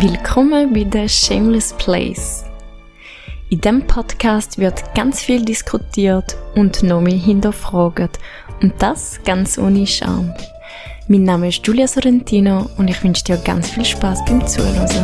Willkommen bei The Shameless Place. In diesem Podcast wird ganz viel diskutiert und noch mehr hinterfragt. Und das ganz ohne Scham. Mein Name ist Giulia Sorrentino und ich wünsche dir ganz viel Spaß beim Zuhören.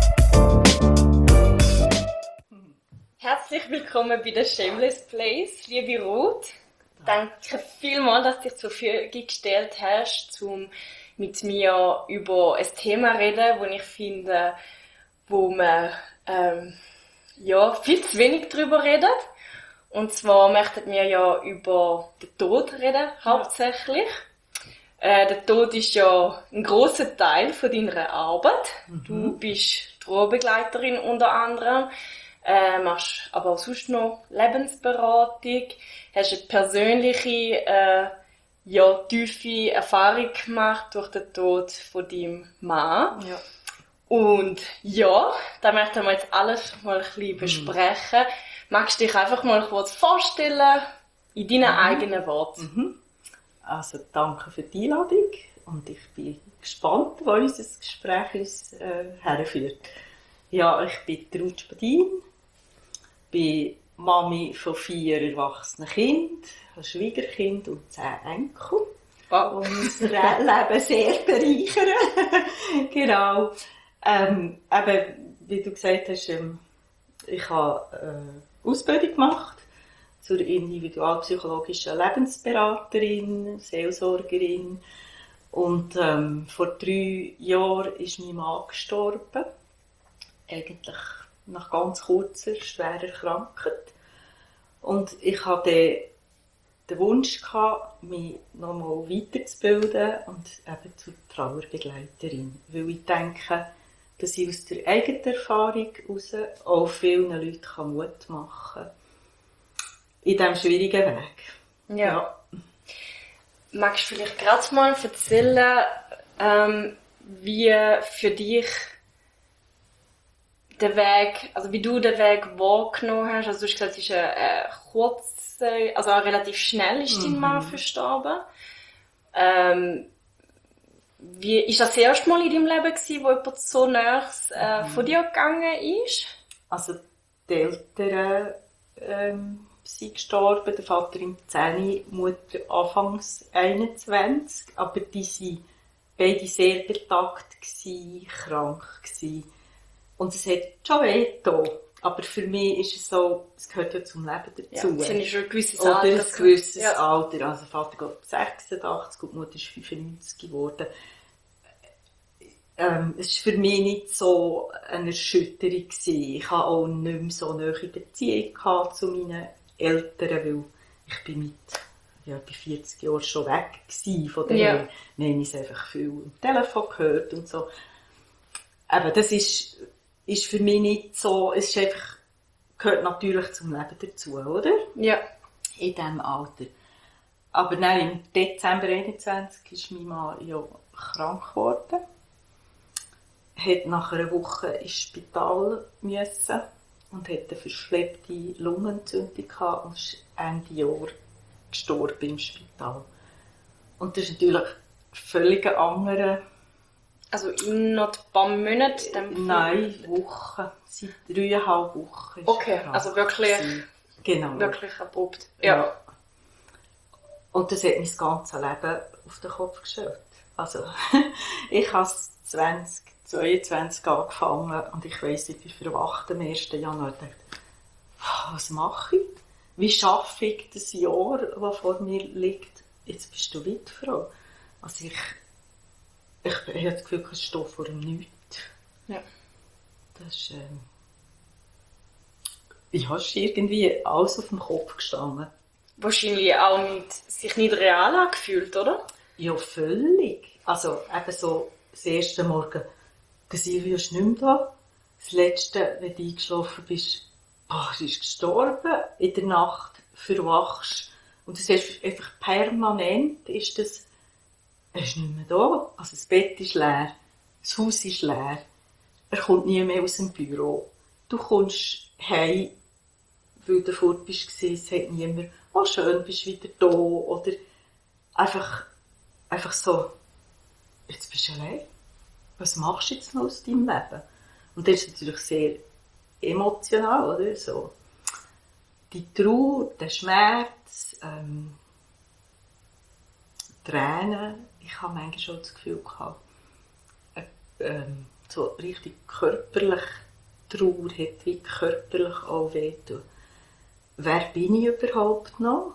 Herzlich willkommen bei The Shameless Place, liebe Ruth. Danke vielmals, dass du dich zur Verfügung gestellt hast, um mit mir über ein Thema reden, das ich finde, wo man viel zu wenig darüber redet. Und zwar möchten wir ja über den Tod reden, hauptsächlich. Der Tod ist ja ein grosser Teil von deiner Arbeit. Du bist Trauerbegleiterin unter anderem, machst aber auch sonst noch Lebensberatung, hast eine persönliche tiefe Erfahrung gemacht durch den Tod von deinem Mann. Ja. Und ja, da möchten wir jetzt alles mal ein bisschen besprechen. Magst du dich einfach mal kurz vorstellen, in deinen eigenen Worten? Also danke für die Einladung und ich bin gespannt, wo unser Gespräch uns herführt. Ja, ich bin Ruth Spadin, bin Mami von 4 erwachsenen Kindern, ein Schwiegerkind und 10 Enkel. Oh. Und unser Leben sehr bereichern. Genau. Eben, wie du gesagt hast, ich habe Ausbildung gemacht zur individualpsychologischen Lebensberaterin, Seelsorgerin. Und vor 3 Jahren ist mein Mann gestorben. Eigentlich nach ganz kurzer, schwerer Krankheit. Und ich hatte den Wunsch gehabt, mich nochmal weiterzubilden und eben zur Trauerbegleiterin. Weil ich denke, dass ich aus der eigenen Erfahrung heraus auch vielen Leuten Mut machen kann. In diesem schwierigen Weg. Ja. Magst du vielleicht gerade mal erzählen, wie für dich der Weg, also wie du den Weg wahrgenommen hast? Also du hast gesagt, es ist relativ schnell ist dein Mann verstorben. Wie ist das erste Mal in deinem Leben gewesen, wo jemand so nahes von dir gegangen ist? Also die Eltern sind gestorben, der Vater im 10, die Mutter anfangs 21, aber die waren beide sehr betagt, krank gewesen. Und es hat schon wehgetan. Aber für mich ist es so, es gehört ja zum Leben dazu. Ja, es ist schon ein gewisses Alter. Alter. Ein gewisses Alter. Also der Vater geht 86 und die Mutter ist 95 geworden. Es war für mich nicht so eine Erschütterung gewesen. Ich hatte auch nicht mehr so eine nahe Beziehung zu meinen Eltern, weil ich bin bei 40 Jahren schon weg war von denen. Ja. Wir haben es einfach viel am Telefon gehört und so. Aber das ist für mich nicht so, es ist einfach, gehört natürlich zum Leben dazu, oder? Ja. In diesem Alter. Aber dann im Dezember 2021 ist mein Mann ja krank geworden. Hat nach einer Woche ins Spital müssen und hatte eine verschleppte Lungenentzündung gehabt und ist Ende Jahr gestorben im Spital. Und das ist natürlich völlig ein anderer. Also in noch ein paar Monaten? Nein, Wochen. Seit 3,5 Wochen. Okay, also wirklich, wirklich abrupt. Ja. Und das hat mein ganzes Leben auf den Kopf gestellt. Also, ich habe 2022 angefangen und ich weiss, ich bin verwacht am 1. Januar und dachte, was mache ich? Wie schaffe ich das Jahr, das vor mir liegt? Jetzt bist du Witfrau. Also ich habe das Gefühl, es steht vor dem Nichts. Ja. Das ist, ist irgendwie alles auf dem Kopf gestanden. Wahrscheinlich auch sich nicht real angefühlt, oder? Ja, völlig. Also eben so, das erste Morgen, der Silvio ist nicht mehr da. Das letzte, wenn du eingeschlafen bist, sie ist gestorben. In der Nacht verwachst. Und das ist einfach permanent, er ist nicht mehr da. Also das Bett ist leer, das Haus ist leer, er kommt nie mehr aus dem Büro. Du kommst heim, weil du fort bist, es hat niemand, schön, bist wieder da. Oder einfach so, jetzt bist du allein. Was machst du jetzt noch aus deinem Leben? Und das ist natürlich sehr emotional, oder? So, die Trauer, der Schmerz, Tränen. Ich habe manchmal schon das Gefühl gehabt, so richtig körperlich Trauer hat wie körperlich auch wehtun. Wer bin ich überhaupt noch?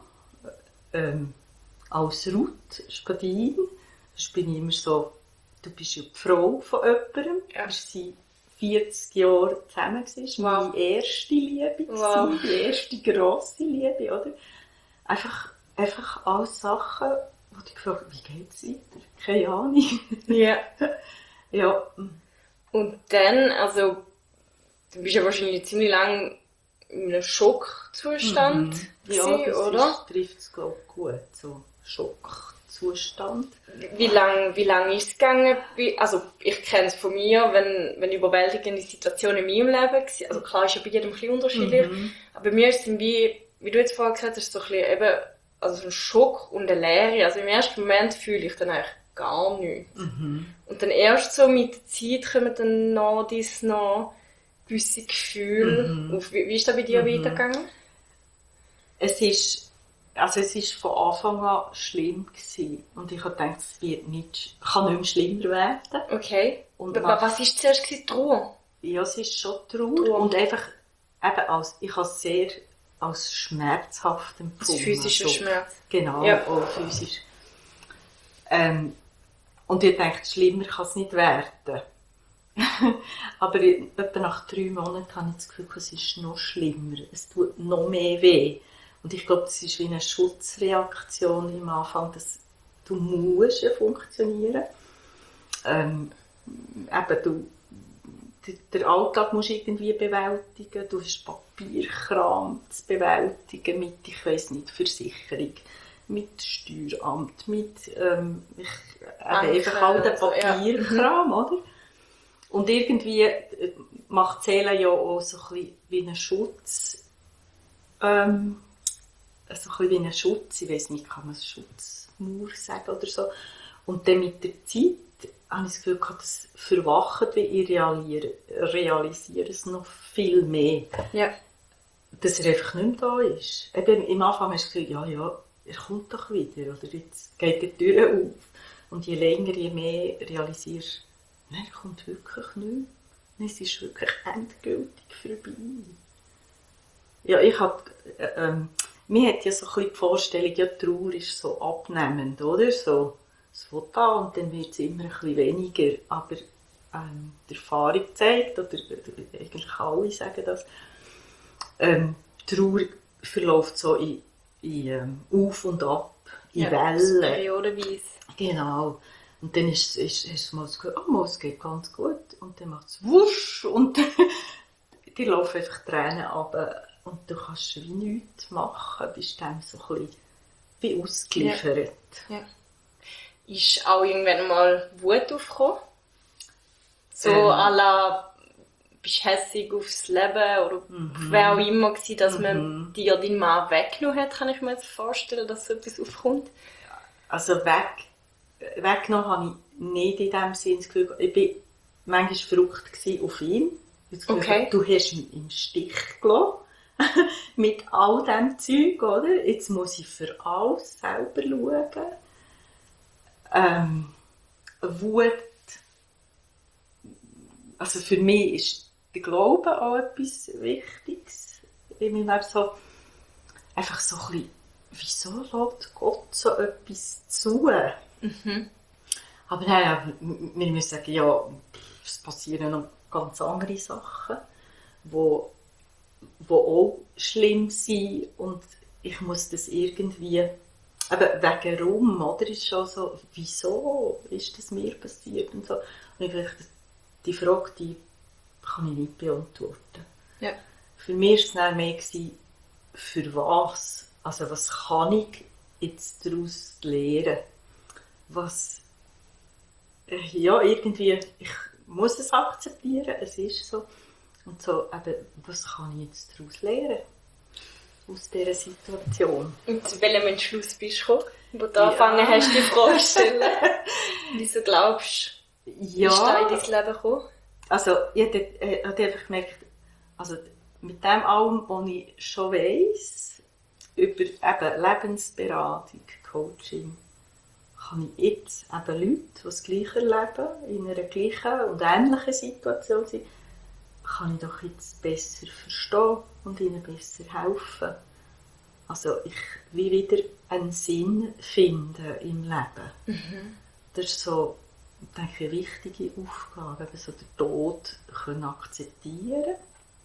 Als Ruth Spadin, das bin ich immer so, du bist ja die Frau von jemandem. Ja. Wir waren 40 Jahre zusammen. Das war Wow. meine erste Liebe, Wow. die erste grosse Liebe. Oder? Einfach alles Sachen, wo ich gefragt habe, wie geht es weiter? Keine Ahnung. Ja. Ja. Und dann, also, du bist ja wahrscheinlich ziemlich lang in einem Schockzustand Ja, gewesen, das oder? trifft es, glaube ich, gut. So Schockzustand. Wie lang ist es gegangen? Also, ich kenne es von mir, wenn überwältigende Situationen in meinem Leben waren. Also klar, ist ja bei jedem ein bisschen unterschiedlich. Aber bei mir ist es wie du jetzt vorher gesagt hast, so ein bisschen eben, also so ein Schock und eine Leere. Also im ersten Moment fühle ich dann eigentlich gar nichts. Und dann erst so mit der Zeit kommen dann noch gewisse Gefühle auf. Wie ist das bei dir weitergegangen? Es ist von Anfang an schlimm gewesen. Und ich habe gedacht, es kann nicht mehr schlimmer werden. Okay. Und Was war zuerst gewesen? Trauer? Ja, es ist schon Trauer. Und einfach, eben ich habe es sehr als schmerzhaft empfunden. Das physische Schmerz. Genau, Ja. auch physisch. Und ich dachte, schlimmer kann es nicht werden. Aber etwa nach 3 Monaten habe ich das Gefühl, es ist noch schlimmer. Es tut noch mehr weh. Und ich glaube, das ist wie eine Schutzreaktion am Anfang, dass du musst ja funktionieren. Der Alltag musst du irgendwie bewältigen. Du hast Papierkram zu bewältigen mit, ich weiss nicht, Versicherung, mit Steueramt, mit einfach all den Papierkram, oder? Und irgendwie macht die Seele ja auch so ein bisschen wie einen Schutz, wie einen Schutz, ich weiss nicht, kann man Schutzmauer sagen oder so. Und dann mit der Zeit habe ich das Gefühl gehabt, das verwacht, wie ich realisiere es noch viel mehr. Ja. Dass er einfach nicht mehr da ist. Eben, am Anfang hast du das Gefühl, ja, er kommt doch wieder, oder jetzt geht die Tür auf. Und je länger, je mehr realisierst du, nein, er kommt wirklich nicht mehr. Es ist wirklich endgültig vorbei. Ja, mir hat ja so ein bisschen die Vorstellung, ja, die Trauer ist so abnehmend, oder? So, es fängt an und dann wird es immer ein bisschen weniger. Aber die Erfahrung zeigt, oder eigentlich alle sagen das, die Trauer verläuft so in Auf und Ab, in Wellen. Periodenweise. Genau. Und dann hast du mal das Gefühl, es geht ganz gut. Und dann macht es wusch und die laufen einfach Tränen runter. Und du kannst wie nichts machen, bist dann so ein bisschen wie ausgeliefert. Ja. Ist auch irgendwann mal Wut aufgekommen? So à la, bist du hässig aufs Leben oder wer auch immer gewesen, dass man dir deinen Mann weggenommen hat, kann ich mir jetzt vorstellen, dass so etwas aufkommt? Also weggenommen habe ich nicht in dem Sinne das Gefühl. Ich war manchmal verrückt auf ihn. Okay. Du hast mich im Stich gelassen. Mit all diesem Zeug, oder? Jetzt muss ich für alles selber schauen. Wut. Also für mich ist der Glaube auch etwas Wichtiges. Ich meine, so, einfach so ein bisschen, wieso lässt Gott so etwas zu? Aber nein, wir müssen sagen, ja, es passieren noch ganz andere Sachen, die auch schlimm sind und ich muss das irgendwie, aber wegen Rum, oder, ist schon so, wieso ist das mir passiert und so. Und die Frage, die kann ich nicht beantworten. Ja. Für mich war es dann mehr, für was? Also was kann ich jetzt daraus lernen? Was, ja, irgendwie, ich muss es akzeptieren, es ist so. Und so, eben, was kann ich jetzt daraus lernen? Aus dieser Situation. Und zu welchem Entschluss bist du gekommen, wo du angefangen hast, die Frage zu stellen? Wieso glaubst du, ist da in dein Leben gekommen? Also, ich habe einfach gemerkt, also mit dem allem, was ich schon weiss, über eben Lebensberatung, Coaching, kann ich jetzt eben Leute, die das Gleiche erleben, in einer gleichen und ähnlichen Situation sind, kann ich doch jetzt besser verstehen und ihnen besser helfen. Also ich will wieder einen Sinn finden im Leben. Das ist so, denke ich, eine wichtige Aufgabe, eben so den Tod können akzeptieren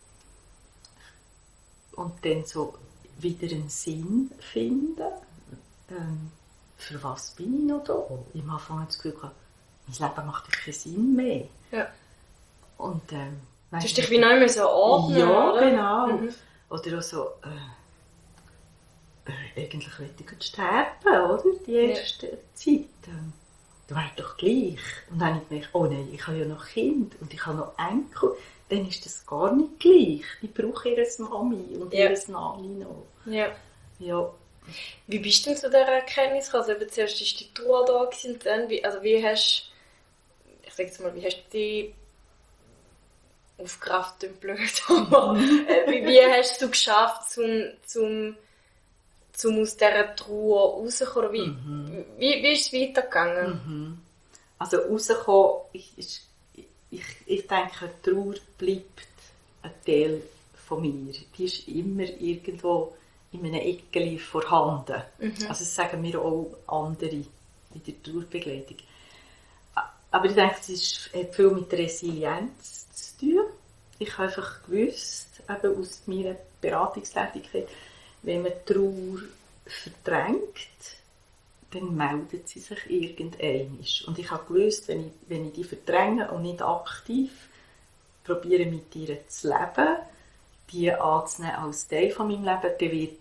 und dann so wieder einen Sinn finden. Für was bin ich noch da? Ich habe Anfang das Gefühl gehabt, mein Leben macht keinen Sinn mehr. Ja. Und, du hast dich wie nicht mehr so ordnen, ja, oder? genau. Oder auch so, eigentlich möchte ich sterben, oder? Die erste Zeit. Das wäre doch gleich. Und dann habe ich gedacht, oh nein, ich habe ja noch Kind und ich habe noch Enkel. Dann ist das gar nicht gleich. Ich brauche ihre Mami und ihre Nani noch. Ja. Ja. Wie bist du denn zu dieser Erkenntnis gekommen? Also zuerst war die Trauer da und dann, wie hast du die aufgerafft und blöd, aber wie hast du geschafft, zum aus dieser Trauer rauszukommen? Wie ist es weitergegangen? Also rauskommen, ich denke, die Trauer bleibt ein Teil von mir. Die ist immer irgendwo in einem Eckchen vorhanden. Also das sagen mir auch andere in der Trauerbegleitung. Aber ich denke, es hat viel mit Resilienz zu tun. Ich habe einfach gewusst, eben aus meiner Beratungstätigkeit, wenn man Trauer verdrängt, dann meldet sie sich irgendeinmal. Und ich habe gewusst, wenn ich die verdränge und nicht aktiv probiere, mit ihr zu leben, die anzunehmen als Teil von meinem Leben, dann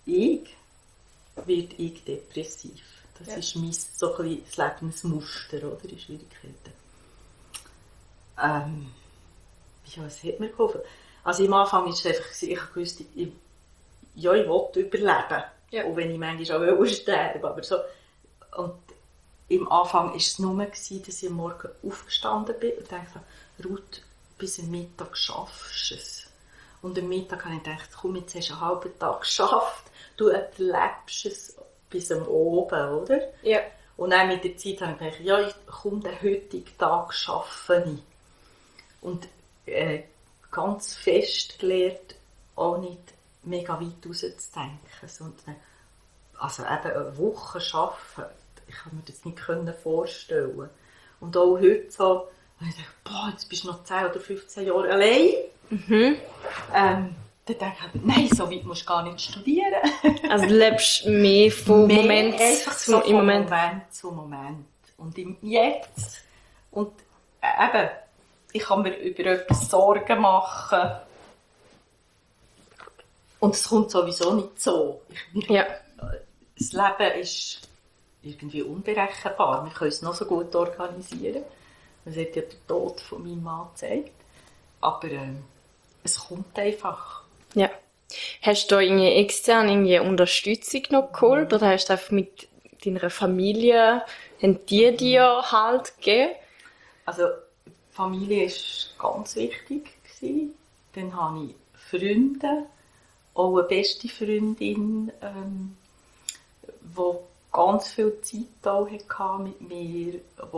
wird ich depressiv. Das ist mein so ein bisschen das Lebensmuster, oder, in Schwierigkeiten. Was hat mir geholfen? Also am Anfang war es einfach, ich wusste, ich wollte überleben. Ja. Auch wenn ich manchmal auch sterben aber so. Und am Anfang war es nur, dass ich am Morgen aufgestanden bin und dachte, Ruth, bis am Mittag schaffst du es. Und am Mittag habe ich gedacht, komm, jetzt hast du einen halben Tag geschafft, du erlebst es bis am Oben, oder? Ja. Und dann mit der Zeit habe ich gedacht, den heutigen Tag schaffe ich. Und ganz fest gelernt, auch nicht mega weit rauszudenken, sondern also eben eine Woche arbeiten, ich kann mir das nicht vorstellen. Und auch heute so, wenn ich denke, jetzt bist du noch 10 oder 15 Jahre allein. Dann denke ich, nein, so weit musst du gar nicht studieren. Also du lebst mehr von Moment zu Moment. Und im Jetzt. Und eben, ich kann mir über etwas Sorgen machen. Und es kommt sowieso nicht so. Das Leben ist irgendwie unberechenbar. Wir können es noch so gut organisieren. Das hat ja der Tod von meinem Mann gezeigt. Aber es kommt einfach. Ja. Hast du da externe Unterstützung noch geholt? Oder hast du einfach mit deiner Familie, haben die dir Halt gegeben? Also, Familie war ganz wichtig. Dann habe ich Freunde, auch eine beste Freundin, die ganz viel Zeit hatte mit mir,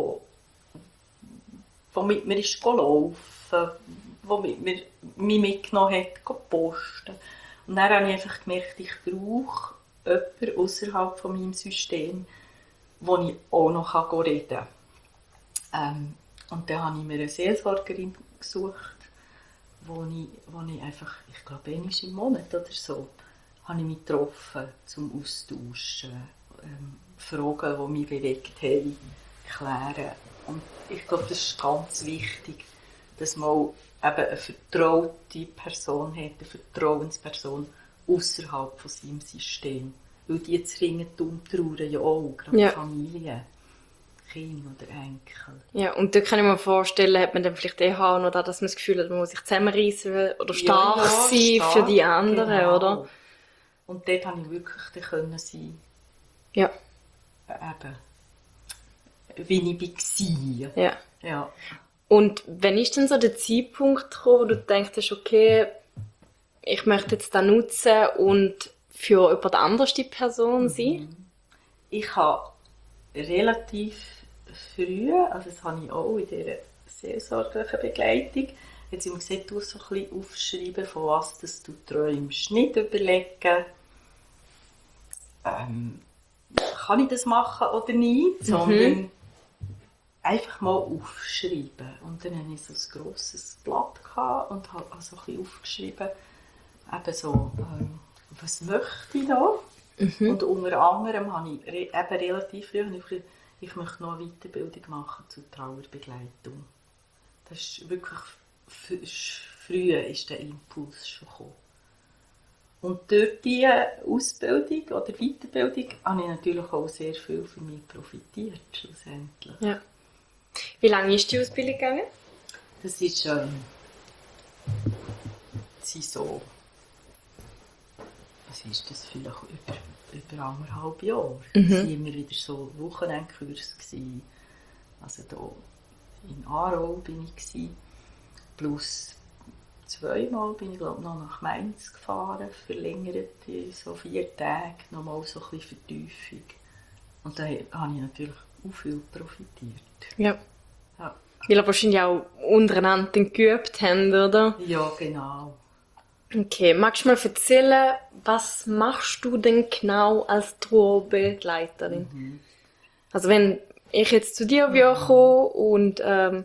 die mit mir laufen, die mich mitgenommen hat, posten. Und dann habe ich einfach gemerkt, ich brauche jemanden außerhalb von meinem System, wo ich auch noch reden kann. Und dann habe ich mir eine Seelsorgerin gesucht, wo ich einfach, ich glaube, einmal im Monat oder so, habe ich mich getroffen zum Austauschen, Fragen, die mich bewegt haben, klären. Und ich glaube, das ist ganz wichtig, dass man eben eine vertraute Person hat, eine Vertrauensperson außerhalb von seinem System. Weil die zwingend trauern ja auch, gerade Familie, Kinder oder Enkel. Ja, und da kann ich mir vorstellen, hat man dann vielleicht auch noch da, dass man das Gefühl hat, man muss sich zusammenreissen oder stark sein für die anderen, genau. Oder? Und dort konnte ich wirklich können sein. Ja. Eben. Wie ich war. Ja. Ja. Und wann ist denn so der Zeitpunkt gekommen, wo du denkst, okay, ich möchte jetzt das nutzen und für jemand anderes die Person sein? Ich habe relativ früh, also das habe ich auch in dieser seelsorglichen Begleitung, jetzt immer gesagt, du so ein bisschen aufschreiben, von was das du träumst. Nicht überlegen, kann ich das machen oder nicht, sondern einfach mal aufschreiben. Und dann hatte ich so ein grosses Blatt und habe also ein bisschen aufgeschrieben, eben so, was möchte ich da? Und unter anderem habe ich eben relativ früh gesagt, ich möchte noch eine Weiterbildung machen zur Trauerbegleitung. Das ist wirklich früh ist der Impuls schon gekommen. Und durch diese Ausbildung oder Weiterbildung habe ich natürlich auch sehr viel für mich profitiert, schlussendlich. Ja. Wie lange ist die Ausbildung gegangen? Das ist sind so, was ist das, vielleicht über 1,5 Jahre. Es waren immer wieder so Wochenendkurse gewesen. Also hier in Aarau bin ich gewesen. Plus 2-mal bin ich noch nach Mainz gefahren, verlängert, so 4 Tage, nochmal so ein bisschen Vertiefung. Und da habe ich natürlich auch viel profitiert. Ja. Ja. Weil ihr wahrscheinlich auch untereinander geübt habt, oder? Ja, genau. Okay, magst du mal erzählen, was machst du denn genau als Trauerbegleiterin? Also wenn ich jetzt zu dir komme und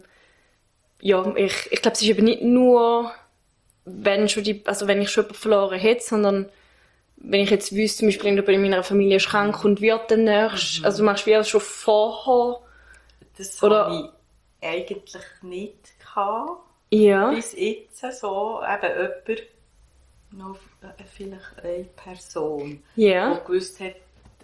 ja, ich glaube, es ist eben nicht nur, wenn ich schon jemanden verloren hätte, sondern wenn ich jetzt wüsste, zum Beispiel jemand in meiner Familie ist krank und wird dann nächst, also machst du wie das schon vorher? Das oder? Habe ich eigentlich nicht gehabt. Ja. Bis jetzt so, eben jemand, noch vielleicht eine Person, Ja. die gewusst hat,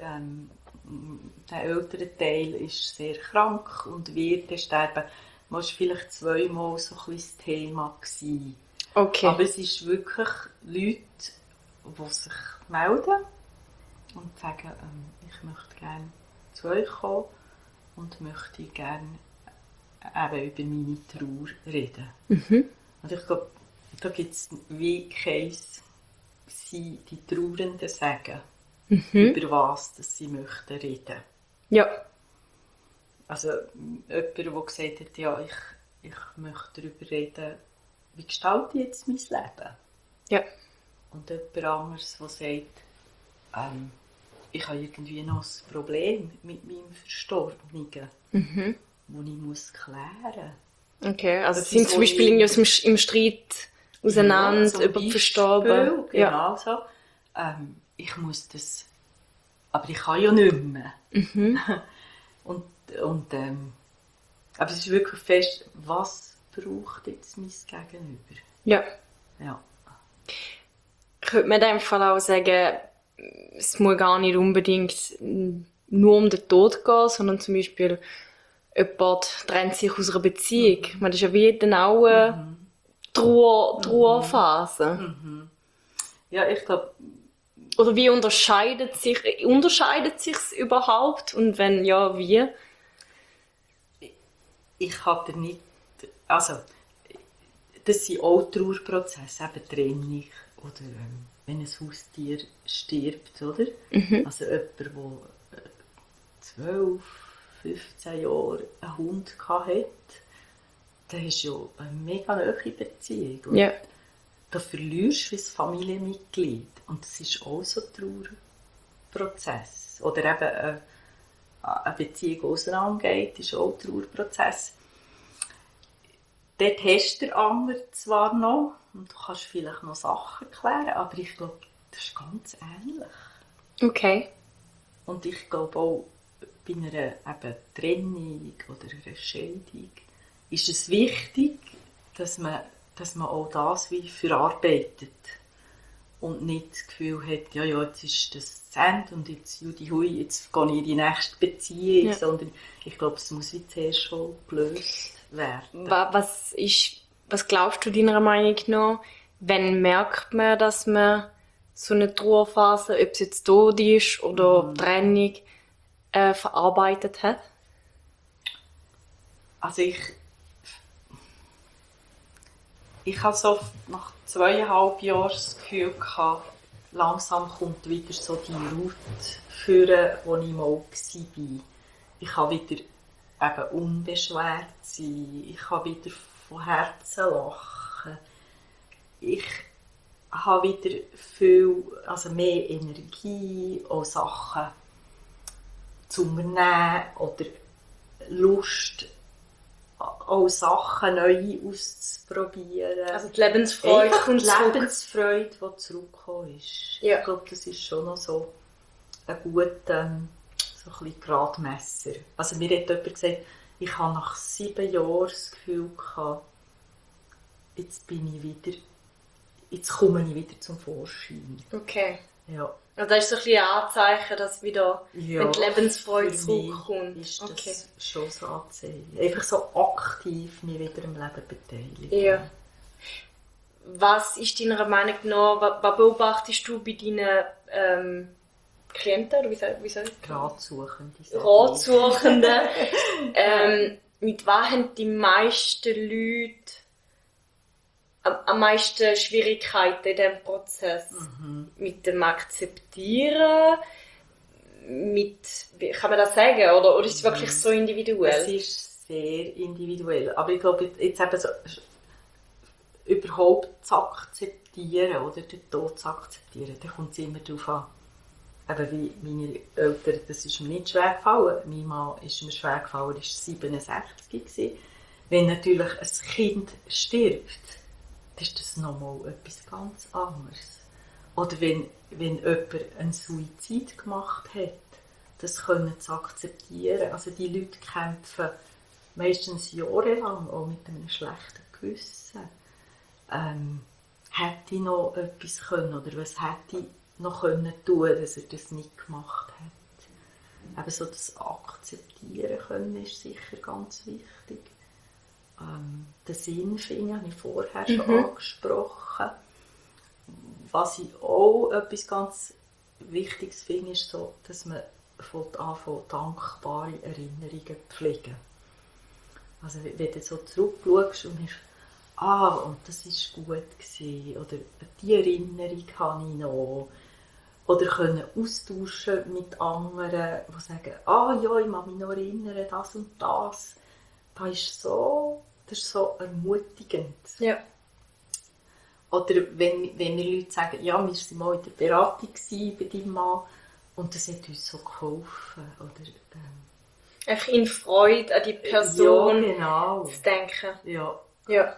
der ältere Teil ist sehr krank und wird sterben. Das war vielleicht 2-mal so ein bisschen das Thema gewesen. Okay. Aber es ist wirklich Leute, die sich melden und sagen, ich möchte gerne zu euch kommen und möchte gerne eben über meine Trauer reden. Und ich glaube, da gibt es wie keins, die Trauernden sagen, über was dass sie möchten reden. Ja. Also jemand, der gesagt hat, ja, ich möchte darüber reden, wie gestalte ich jetzt mein Leben? Ja. Und jemand anderes, der sagt, ich habe irgendwie noch ein Problem mit meinem Verstorbenen, das ich muss klären muss. Okay, also Das sind ist zum Beispiel irgendwie im Streit auseinander ja, über die Verstorbenen. Genau Ja. so. Ich muss das, aber ich kann ja nicht mehr. Aber es ist wirklich fest, was braucht jetzt mein Gegenüber? Ja. Ja. Könnte man in dem Fall auch sagen, es muss gar nicht unbedingt nur um den Tod gehen, sondern zum Beispiel jemand trennt sich aus einer Beziehung. Das ist ja wie dann auch eine Trauerphase. Ja, ich glaube, Oder wie unterscheidet sich's überhaupt? Und wenn ja, wie? ich hatte nicht, also das sind auch Trauerprozesse, eben Trennung oder wenn ein Haustier stirbt, oder? Also jemand, der 12, 15 Jahre einen Hund hatte, der ist ja eine mega nahe Beziehung. Und Ja. da verlierst du ein Familienmitglied. Und das ist auch so ein Trauerprozess. Oder eben eine Beziehung auseinandergeht, ist auch ein Trauerprozess. Dort hast du den anderen zwar noch und du kannst vielleicht noch Sachen klären, aber ich glaube, das ist ganz ähnlich. Okay. Und ich glaube auch, bei einer eben Trennung oder einer Scheidung ist es wichtig, dass man auch das wie verarbeitet und nicht das Gefühl hat, ja, jetzt ist das Ende und jetzt Judy Hui, jetzt gehe ich in die nächste Beziehung, Ja. sondern ich glaube, es muss wie zuerst schon gelöst werden. Was glaubst du deiner Meinung nach, wenn merkt man, dass man so eine Trauerphase, ob es jetzt Tod ist oder Trennung, verarbeitet hat? Also ich habe so nach 2,5 Jahren das Gefühl gehabt, langsam kommt wieder so die Route führen, wo ich mal war. Ich kann wieder eben unbeschwert sein, ich kann wieder von Herzen lachen. Ich habe wieder viel, also mehr Energie, auch Sachen zu unternehmen oder Lust, auch Sachen neu auszuprobieren. Also die Lebensfreude kommt zurück. Die Lebensfreude, die zurückgekommen ist. Ja. Ich glaube, das ist schon noch so ein guter so ein bisschen Gradmesser. Also mir hat jemand gesagt, ich habe nach 7 Jahren das Gefühl gehabt, jetzt komme ich wieder zum Vorschein. Okay. Ja. Also das ist so ein bisschen ein Anzeichen, dass wieder Ja, die Lebensfreude für zurückkommt. mich ist das Okay. schon so Anzeichen. Einfach so aktiv mich wieder am Leben beteiligen. Ja. Was ist deiner Meinung nach, was beobachtest du bei deinen Klienten, oder wie soll ich Ratsuchende. Ratsuchenden? Mit was haben die meisten Leute am meisten Schwierigkeiten in diesem Prozess? Mit dem Akzeptieren? Wie kann man das sagen? Oder ist es wirklich so individuell? Es ist sehr individuell. Aber ich glaube, jetzt eben so, überhaupt zu akzeptieren oder den Tod zu akzeptieren, da kommt es immer darauf an. Eben wie meine Eltern, das ist mir nicht schwer gefallen. Mein Mann ist mir schwer gefallen, er war 67 gewesen. Wenn natürlich ein Kind stirbt, dann ist das nochmal etwas ganz anderes. Oder wenn jemand einen Suizid gemacht hat, das können zu akzeptieren. Also die Leute kämpfen meistens jahrelang auch mit einem schlechten Gewissen. Hätte ich noch etwas können oder was hätte ich noch können tun, dass er das nicht gemacht hat. Eben so das Akzeptieren können ist sicher ganz wichtig. Den Sinn finden habe ich vorher schon angesprochen. Was ich auch etwas ganz Wichtiges finde, ist so, dass man anfängt, dankbare Erinnerungen zu pflegen. Also wenn du so zurückschaust und hast, und das war gut gewesen, oder die Erinnerung habe ich noch. Oder können austauschen mit anderen, die sagen, ja, ich kann mich noch erinnern, das und das. Das ist so ermutigend. Ja. Oder wenn mir Leute sagen, ja, wir waren mal in der Beratung bei deinem Mann und das hat uns so geholfen. Oder, einfach in Freude an die Person ja, genau. zu denken. Ja. Ja.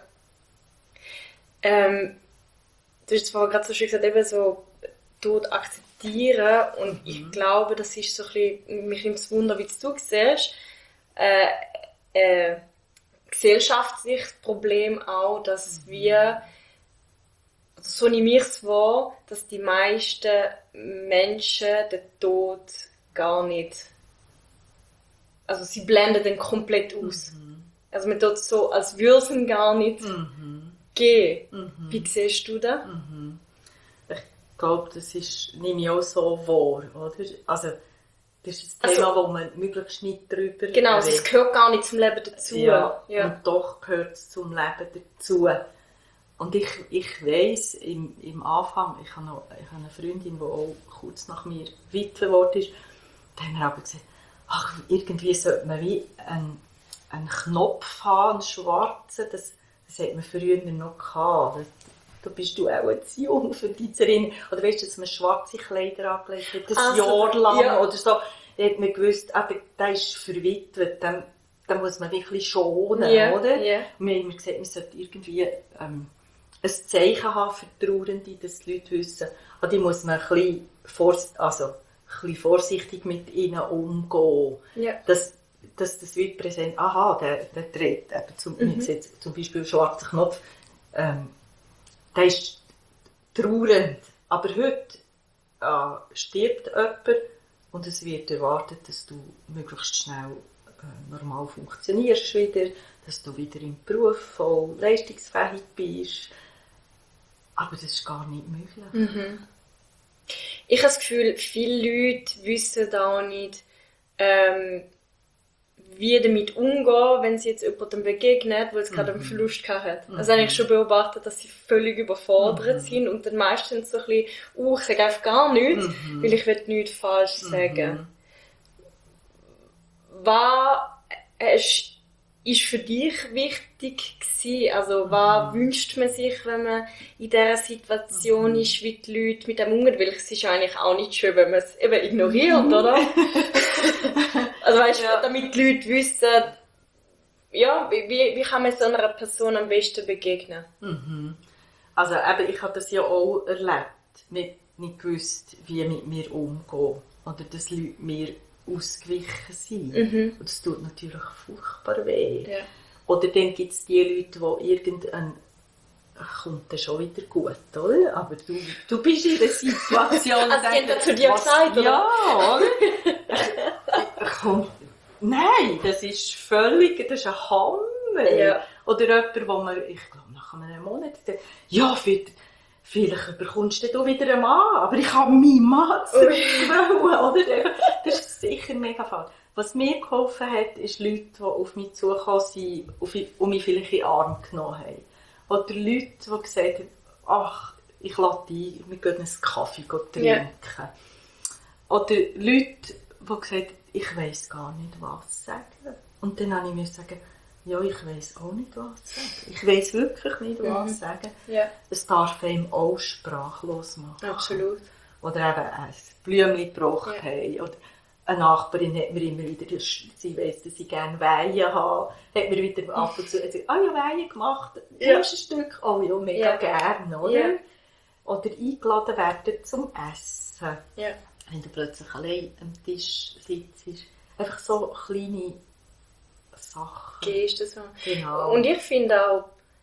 Du hast vorhin gerade so schön gesagt, eben so Tod akzeptieren und ich glaube, das ist so ein bisschen, mich nimmt es Wunder, wie du siehst, gesellschaftliches Problem auch, dass wir, also so nehme ich es wahr, dass die meisten Menschen den Tod gar nicht, also sie blenden den komplett aus. Also man tut so, als würde es ihn gar nicht geben. Wie siehst du das? Ich glaube, das nehme ich auch so wahr, oder? Also, das ist ein Thema, wo man möglichst nicht drüber genau, es gehört gar nicht zum Leben dazu. Ja. Und doch gehört es zum Leben dazu. Und ich weiss, im Anfang, ich habe eine Freundin, die auch kurz nach mir Witwe geworden ist, da haben wir aber gesagt, irgendwie sollte man wie einen Knopf haben, einen schwarzen, das hat man früher noch gehabt. Da bist du auch zu jung für dich zu erinnern. Oder weißt du, dass man schwarze Kleider angelegt hat, ein Jahr lang oder so. Da hat man gewusst, der ist verwitwet, den muss man wirklich schonen, oder? Yeah. Und wir haben immer gesagt, man sollte irgendwie ein Zeichen haben für die Trauernde, dass die Leute wissen, die muss man ein bisschen vorsichtig mit ihnen umgehen. Yeah. Dass das wird präsent, der trägt zum Beispiel einen schwarzen Knopf, der ist trauernd. Aber heute stirbt jemand und es wird erwartet, dass du möglichst schnell normal funktionierst wieder, dass du wieder im Beruf voll leistungsfähig bist. Aber das ist gar nicht möglich. Ich habe das Gefühl, viele Leute wissen auch nicht, wie damit umgehen, wenn sie jetzt jemandem begegnet, der jetzt gerade einen Verlust gehabt hat. Also habe ich schon beobachtet, dass sie völlig überfordert sind und dann meistens so ein bisschen, ich sage einfach gar nichts, weil ich will nichts falsch sagen. Was ist für dich wichtig gewesen? Also was wünscht man sich, wenn man in dieser Situation ist, wie die Leute mit dem umgehen? Weil es ist ja eigentlich auch nicht schön, wenn man es eben ignoriert, oder? Also weißt, damit die Leute wissen, ja, wie kann man so einer Person am besten begegnen? Also eben, ich habe das ja auch erlebt, nicht gewusst, wie mit mir umgehen. Oder dass Leute mir ausgewichen sind. Und das tut natürlich furchtbar weh. Ja. Oder dann gibt es die Leute, die irgendein kommt dann schon wieder gut, oder? Aber du bist in der Situation... Also die haben das zu dir gesagt, oder? Ja, oder? Nein, das ist völlig... Das ist ein Hammer. Ja. Oder jemand, wo man, ich glaube, nach einem Monat... Ja, vielleicht bekommst du wieder einen Mann, aber ich habe meinen Mann zurückgewollen, oder? Das ist sicher mega falsch. Was mir geholfen hat, ist Leute, die auf mich zugekommen sind und mich vielleicht in den Arm genommen haben. Oder Leute, die gesagt haben, ach, ich lade ein, wir gehen einen Kaffee trinken. Yeah. Oder Leute, die gesagt haben, ich weiss gar nicht, was sagen. Und dann habe ich sagen, ja, ich weiss auch nicht, was sagen. Ich weiss wirklich nicht, was sagen. Yeah. Es darf einem auch sprachlos machen. Absolut. Oder eben ein Blümchen gebracht haben. Oder eine Nachbarin hat mir immer wieder, sie weiss, dass ich gerne Weihen habe, hat mir wieder ab und zu gesagt, ja, Weihen gemacht, du hast ein Stück, oh ja, mega gerne, oder? Yeah. Oder eingeladen werden zum Essen. Yeah. Wenn du plötzlich allein am Tisch sitzt. Einfach so kleine Sachen. Gesten so. Genau. Und ich finde auch,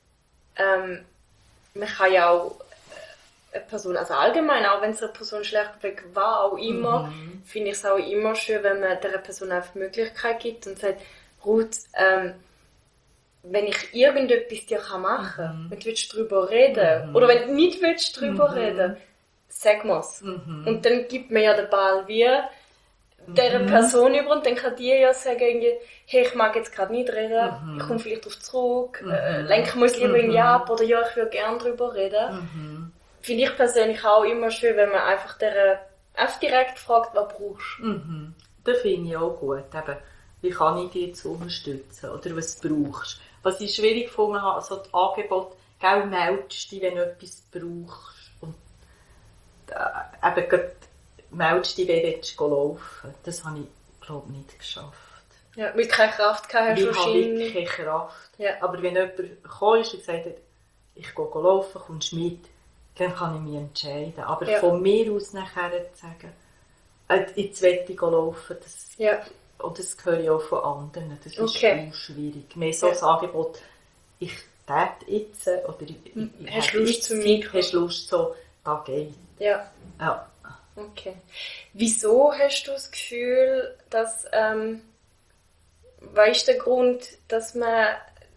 man kann ja auch eine Person, also allgemein, auch wenn es einer Person schlecht weg war, auch immer, finde ich es auch immer schön, wenn man dieser Person einfach die Möglichkeit gibt und sagt, Ruth, wenn ich irgendetwas dir machen kann, wenn du darüber reden oder wenn du nicht darüber reden, sag mir's. Und dann gibt mir ja den Ball wie dieser Person über und dann kann die ja sagen, hey, ich mag jetzt gerade nicht reden, ich komme vielleicht darauf zurück, lenke mal lieber irgendwie ab oder ja, ich würde gerne darüber reden. Finde ich persönlich auch immer schön, wenn man einfach direkt fragt, was brauchst du. Das finde ich auch gut. Eben, wie kann ich dich jetzt unterstützen oder was brauchst du? Was ich schwierig gefunden habe, also das Angebot, gell, meldest dich, wenn du etwas brauchst. Und eben gerade meldest dich, wenn du laufen. Das habe ich, glaube ich, nicht geschafft. Ja, weil du keine Kraft gehabt hast. Ich habe wirklich keine Kraft. Ja. Aber wenn jemand gekommen ist und gesagt hat, ich gehe laufen, kommst du mit, dann kann ich mich entscheiden. Aber von mir aus nachher zu sagen, jetzt will ich laufen, und das höre ich auch von anderen, das ist auch schwierig. Mehr so das Angebot, ich täte jetzt, oder ich hast Lust zu mir? Hast Lust so, da geht. Ja. Okay. Wieso hast du das Gefühl, dass, was ist der Grund, dass man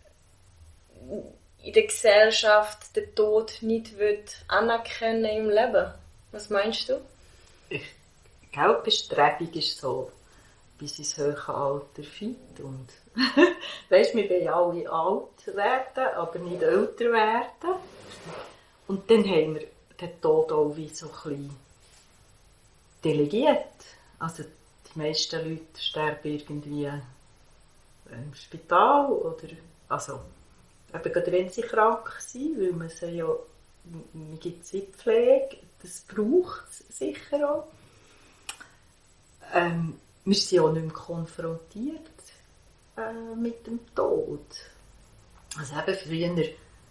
in der Gesellschaft den Tod nicht anerkennen im Leben? Was meinst du? Ich glaube, die Bestrebung ist so, bis ins höhere Alter fit. Und weißt, wir wollen alle alt werden, aber nicht älter werden. Und dann haben wir den Tod auch wie so ein bisschen delegiert. Also die meisten Leute sterben irgendwie im Spital oder also eben gerade wenn sie krank sind, weil man sie ja, man gibt sie Pflege, das braucht es sicher auch. Wir sind auch nicht mehr konfrontiert mit dem Tod. Also eben früher,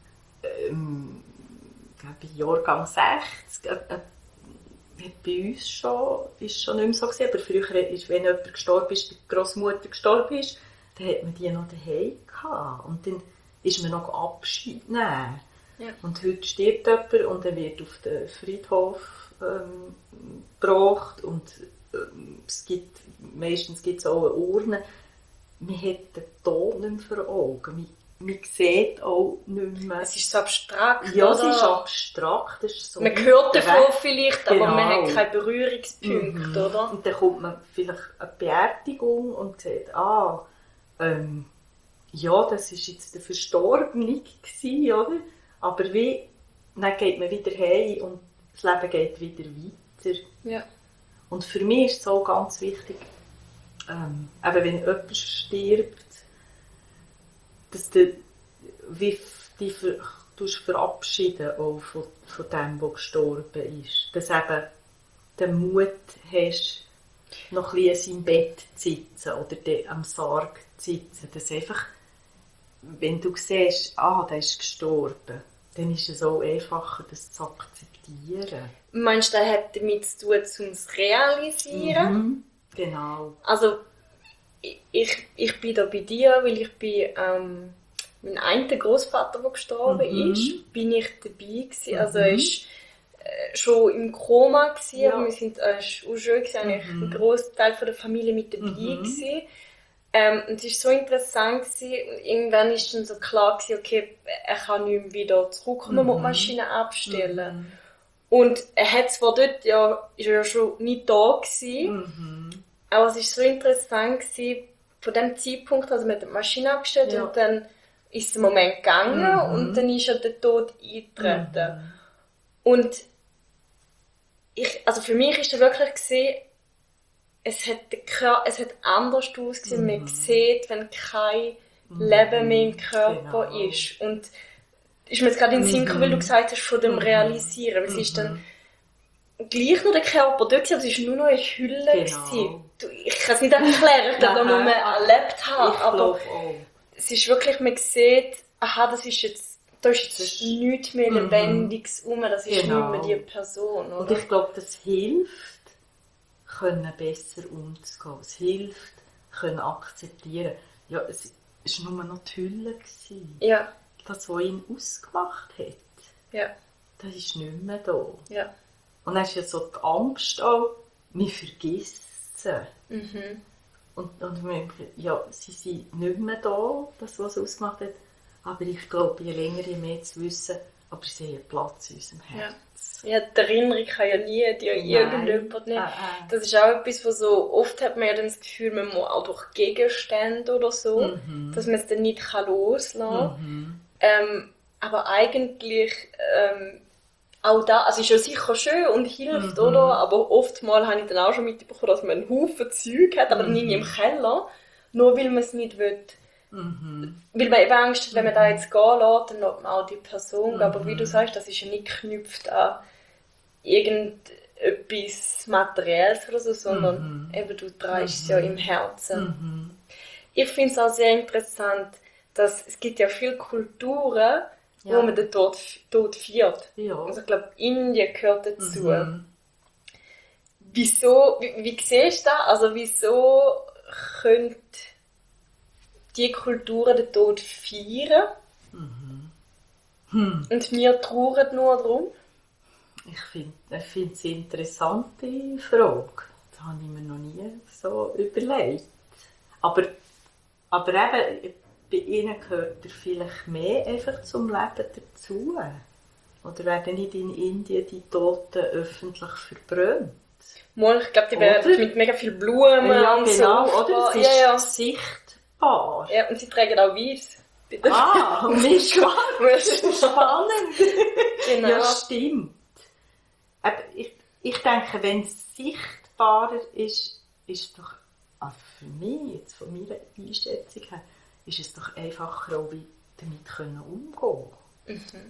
glaube ich, Jahrgang 60, bei uns schon, ist schon nicht mehr so gewesen, aber früher, wenn jemand gestorben ist, die Großmutter gestorben ist, dann hat man die noch daheim gehabt. Und dann ist man noch Abschied nehmen. Ja. Und heute stirbt jemand und dann wird auf den Friedhof gebracht und meistens gibt es auch eine Urne. Man hat den Tod nicht mehr vor Augen. Man sieht auch nicht mehr. Es ist so abstrakt, ja, oder? Es ist abstrakt. Das ist so man hört davon vielleicht, aber man hat keinen Berührungspunkt, oder? Und dann kommt man vielleicht eine Beerdigung und sieht, Ja, das war jetzt der Verstorbene gewesen, oder? Aber wie, dann geht man wieder heim und das Leben geht wieder weiter. Ja. Und für mich ist es auch ganz wichtig, eben wenn jemand stirbt, dass du dich verabschieden auch von dem, der gestorben ist. Dass eben den Mut hast, noch ein bisschen in seinem Bett zu sitzen oder am Sarg zu sitzen. Dass einfach, wenn du siehst, der ist gestorben, dann ist es auch einfacher, das zu akzeptieren. Meinst du, das hat damit zu tun, um es zu realisieren? Mhm, genau. Also, ich bin da bei dir, weil ich bin, mein einer Großvater, der gestorben ist, bin ich dabei gewesen. Also, er war schon im Koma gewesen, Ja. aber wir sind, es war auch schön gewesen, eigentlich ein grosser Teil der Familie mit dabei gewesen. Und es war so interessant gewesen. Und irgendwann war dann so klar gewesen, okay, er kann nicht mehr wieder zurückkommen und die Maschine abstellen. Und er hat zwar dort, ist er ja schon nicht da gewesen, aber es war so interessant gewesen, von dem Zeitpunkt, also mit der Maschine abgestellt und dann ist der Moment gegangen und dann ist er der Tod eingetreten. Und also für mich ist er wirklich gesehen, es hat anders ausgesehen. Man sieht, wenn kein Leben mehr im Körper ist. Und ist mir jetzt gerade in den Sinn gekommen, weil du gesagt hast, von dem Realisieren. Es ist dann gleich nur der Körper dort, aber es war nur noch eine Hülle. Genau. Ich kann es nicht erklären, ich glaube, nur mehr erlebt habe. Aber auch. es ist wirklich, man sieht, aha, da ist jetzt nichts mehr Lebendiges rum, das ist nicht mehr die Person. Oder? Und ich glaube, das hilft, können besser umzugehen. Es hilft, können akzeptieren. Ja, es war nur noch die Hülle. Ja. Das, was ihn ausgemacht hat, das ist nicht mehr da. Ja. Und dann ist ja so die Angst auch, wir vergessen sie. Und sie sind nicht mehr da, das, was sie ausgemacht hat. Aber ich glaube, je länger, je mehr zu wissen, aber sie haben Platz in unserem Herz. Ja, die Erinnerung kann ja nie irgendjemand nehmen. Das ist auch etwas, was so, oft hat man ja dann das Gefühl, man muss auch durch Gegenstände oder so, dass man es dann nicht loslassen kann. Aber eigentlich, auch da, also ist ja sicher schön und hilft, oder? Aber oftmals habe ich dann auch schon mitbekommen, dass man einen Haufen Zeug hat, aber dann irgendwie im Keller, nur weil man es nicht will. Weil man eben Angst hat, wenn man da jetzt gehen lässt, dann lässt man auch die Person. Aber wie du sagst, das ist ja nicht geknüpft an irgendetwas Materielles oder so, sondern eben du trägst es ja im Herzen. Ich finde es auch sehr interessant, dass es gibt ja viele Kulturen, wo man den Tod feiert. Ja. Also ich glaube, Indien gehört dazu. Wieso, wie siehst du das? Also wieso könnte die Kulturen den Tod feiern? Und wir trauern nur darum? Ich finde es eine interessante Frage. Das habe ich mir noch nie so überlegt. Aber eben, bei ihnen gehört vielleicht mehr einfach zum Leben dazu. Oder werden nicht in Indien die Toten öffentlich verbrannt? Ich glaube, die werden mit mega viel Blumen und genau, so. Oder? Es ist sichtbar. Ja, und sie tragen auch Weiß. Und nicht schwarz. Spannend. Genau. Ja, stimmt. Aber ich denke, wenn es sichtbarer ist es doch, also für mich, jetzt von meiner Einschätzung her, ist es doch einfacher, auch damit umgehen.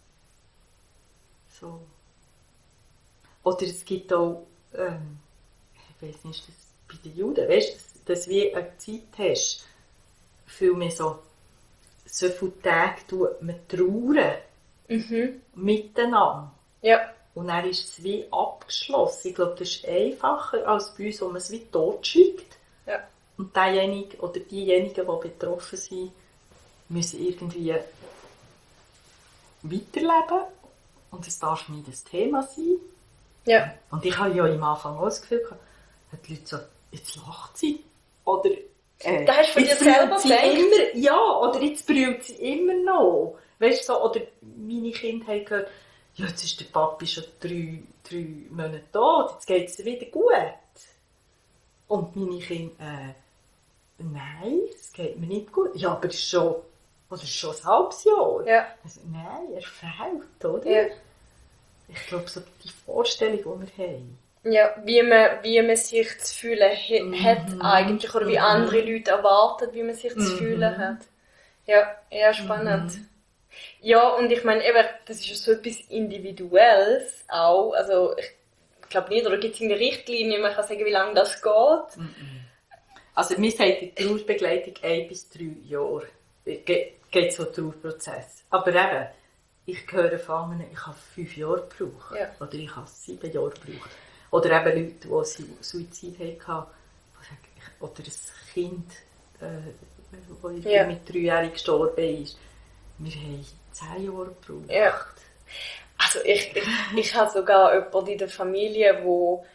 So. Oder es gibt auch, ich weiß nicht, das bei den Juden, weißt du, dass du wie eine Zeit hast, viel mehr so viele Tage tut man trauern miteinander. Ja. Und dann ist es wie abgeschlossen. Ich glaube, das ist einfacher als bei uns, wo man es wie totschickt. Ja. Und derjenige oder diejenigen, die betroffen sind, müssen irgendwie weiterleben. Und es darf nicht das Thema sein. Ja. Und ich habe ja am Anfang auch das Gefühl gehabt, die Leute so, jetzt lacht sie. Oder da hast du von dir selber gedacht? Ja, oder jetzt brüllt sie immer noch. Weißt du, so, oder meine Kinder haben gehört, ja, jetzt ist der Papi schon 3 Monate tot, jetzt geht es wieder gut. Und meine Kinder, nein, es geht mir nicht gut. Ja, aber es ist schon ein halbes Jahr. Ja. Also, nein, er fehlt, oder? Ja. Ich glaube, so die Vorstellung, die wir haben. Ja, wie man sich zu fühlen hat eigentlich, oder wie andere Leute erwarten, wie man sich zu fühlen hat. Ja, eher spannend. Ja, und ich meine, eben, das ist ja so etwas Individuelles auch. Also, ich glaube nicht, oder gibt es eine Richtlinie, man kann sagen, wie lange das geht? Also, mir sagt die Trauerbegleitung 1 bis 3 Jahre. Geht so ein Trauerprozess. Aber eben, ich höre von anderen, ich habe 5 Jahre gebraucht. Ja. Oder ich habe 7 Jahre gebraucht. Oder eben Leute, die Suizid hatten. Oder ein Kind, das mit 3-jährig gestorben ist. Wir haben 10 Jahre gebraucht. Ja. Also ich habe sogar jemanden in der Familie, wo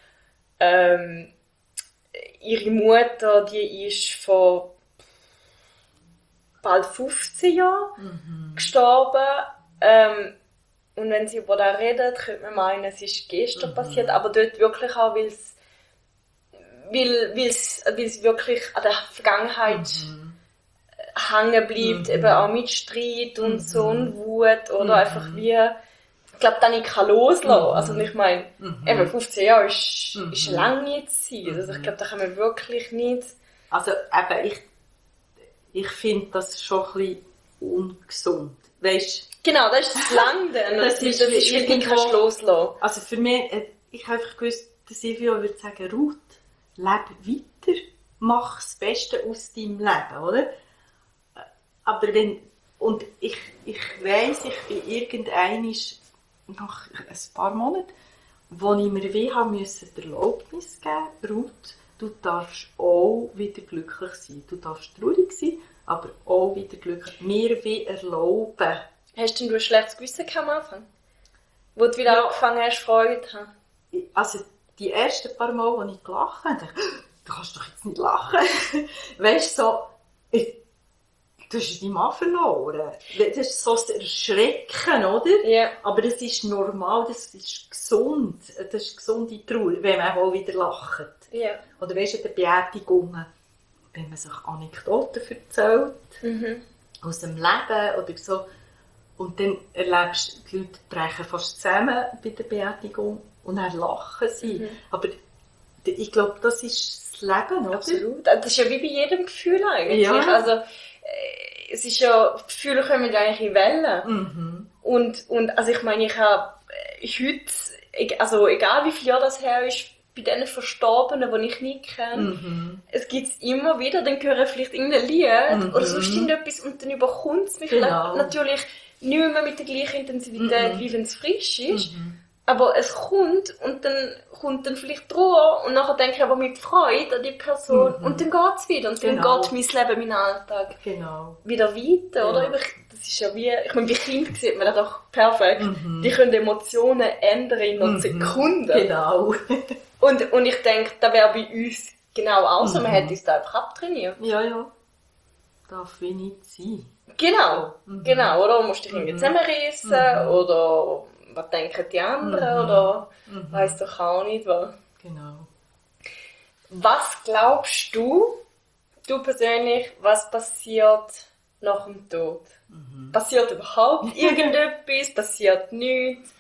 ihre Mutter, die ist vor bald 15 Jahren gestorben. Und wenn sie über das redet, könnte man meinen, es ist gestern passiert, aber dort wirklich auch, weil es wirklich an der Vergangenheit hängen bleibt, eben auch mit Streit und so und Wut oder einfach wie, ich glaube, dann ich kann loslassen. Also ich meine, eben 15 Jahre ist eine lange Zeit. Also ich glaube, da kann man wirklich nicht... Also eben, ich finde das schon ein bisschen ungesund. Weißt, genau, das ist das Lang dann. Das ist wirklich kein loslassen. Also für mich, ich habe einfach gewusst, dass Silvio würde sagen, Ruth, lebe weiter, mach das Beste aus deinem Leben, oder? Aber und ich weiss, ich bin irgendeinmal nach ein paar Monaten, wo ich mir die Erlaubnis geben musste, Ruth, du darfst auch wieder glücklich sein. Du darfst traurig sein, aber auch wieder glücklich. Mir wie erlauben. Hast du ein schlechtes Gewissen am Anfang? Wo du wieder angefangen hast, Freude zu haben? Also die ersten paar Mal, als ich gelacht habe, dachte ich, du kannst doch jetzt nicht lachen. Weißt du, so, du hast deinen Mann verloren. Das ist so ein Erschrecken, oder? Ja. Aber das ist normal, das ist gesund. Das ist gesunde Trauer, wenn man auch wieder lacht. Ja. Oder weißt du, in den Beerdigungen, wenn man sich Anekdoten erzählt, aus dem Leben oder so, und dann erlebst du, die Leute brechen fast zusammen bei der Beerdigung und dann lachen sie. Aber ich glaube, das ist das Leben, oder? Absolut. Das ist ja wie bei jedem Gefühl eigentlich. Ja. Also, es ist ja, Gefühle kommen ja eigentlich in Wellen. Und also ich meine, ich habe heute, also egal wie viele Jahre das her ist, bei den Verstorbenen, die ich nicht kenne, es gibt es immer wieder, dann höre ich vielleicht irgendein Lied oder sonst irgendetwas und dann überkommt es mich. Genau. Natürlich nicht mehr mit der gleichen Intensität, wie wenn es frisch ist. Aber es kommt und dann kommt dann vielleicht die Ruhe und nachher denke ich aber mit Freude an die Person und dann geht es wieder und dann geht mein Leben, mein Alltag wieder weiter, oder? Das ist ja wie, ich meine, bei Kindern sieht man das doch perfekt. Die können Emotionen ändern in einer Sekunde. Genau. Und ich denke, das wäre bei uns genau auch so, man hätte uns da einfach abtrainiert. Ja. Darf wie nicht sein. Genau, genau, oder? Du musst dich irgendwie zusammenreissen oder was denken die anderen oder weiss doch auch nicht was. Genau. Was glaubst du persönlich, was passiert nach dem Tod? Passiert überhaupt irgendetwas? Passiert nichts?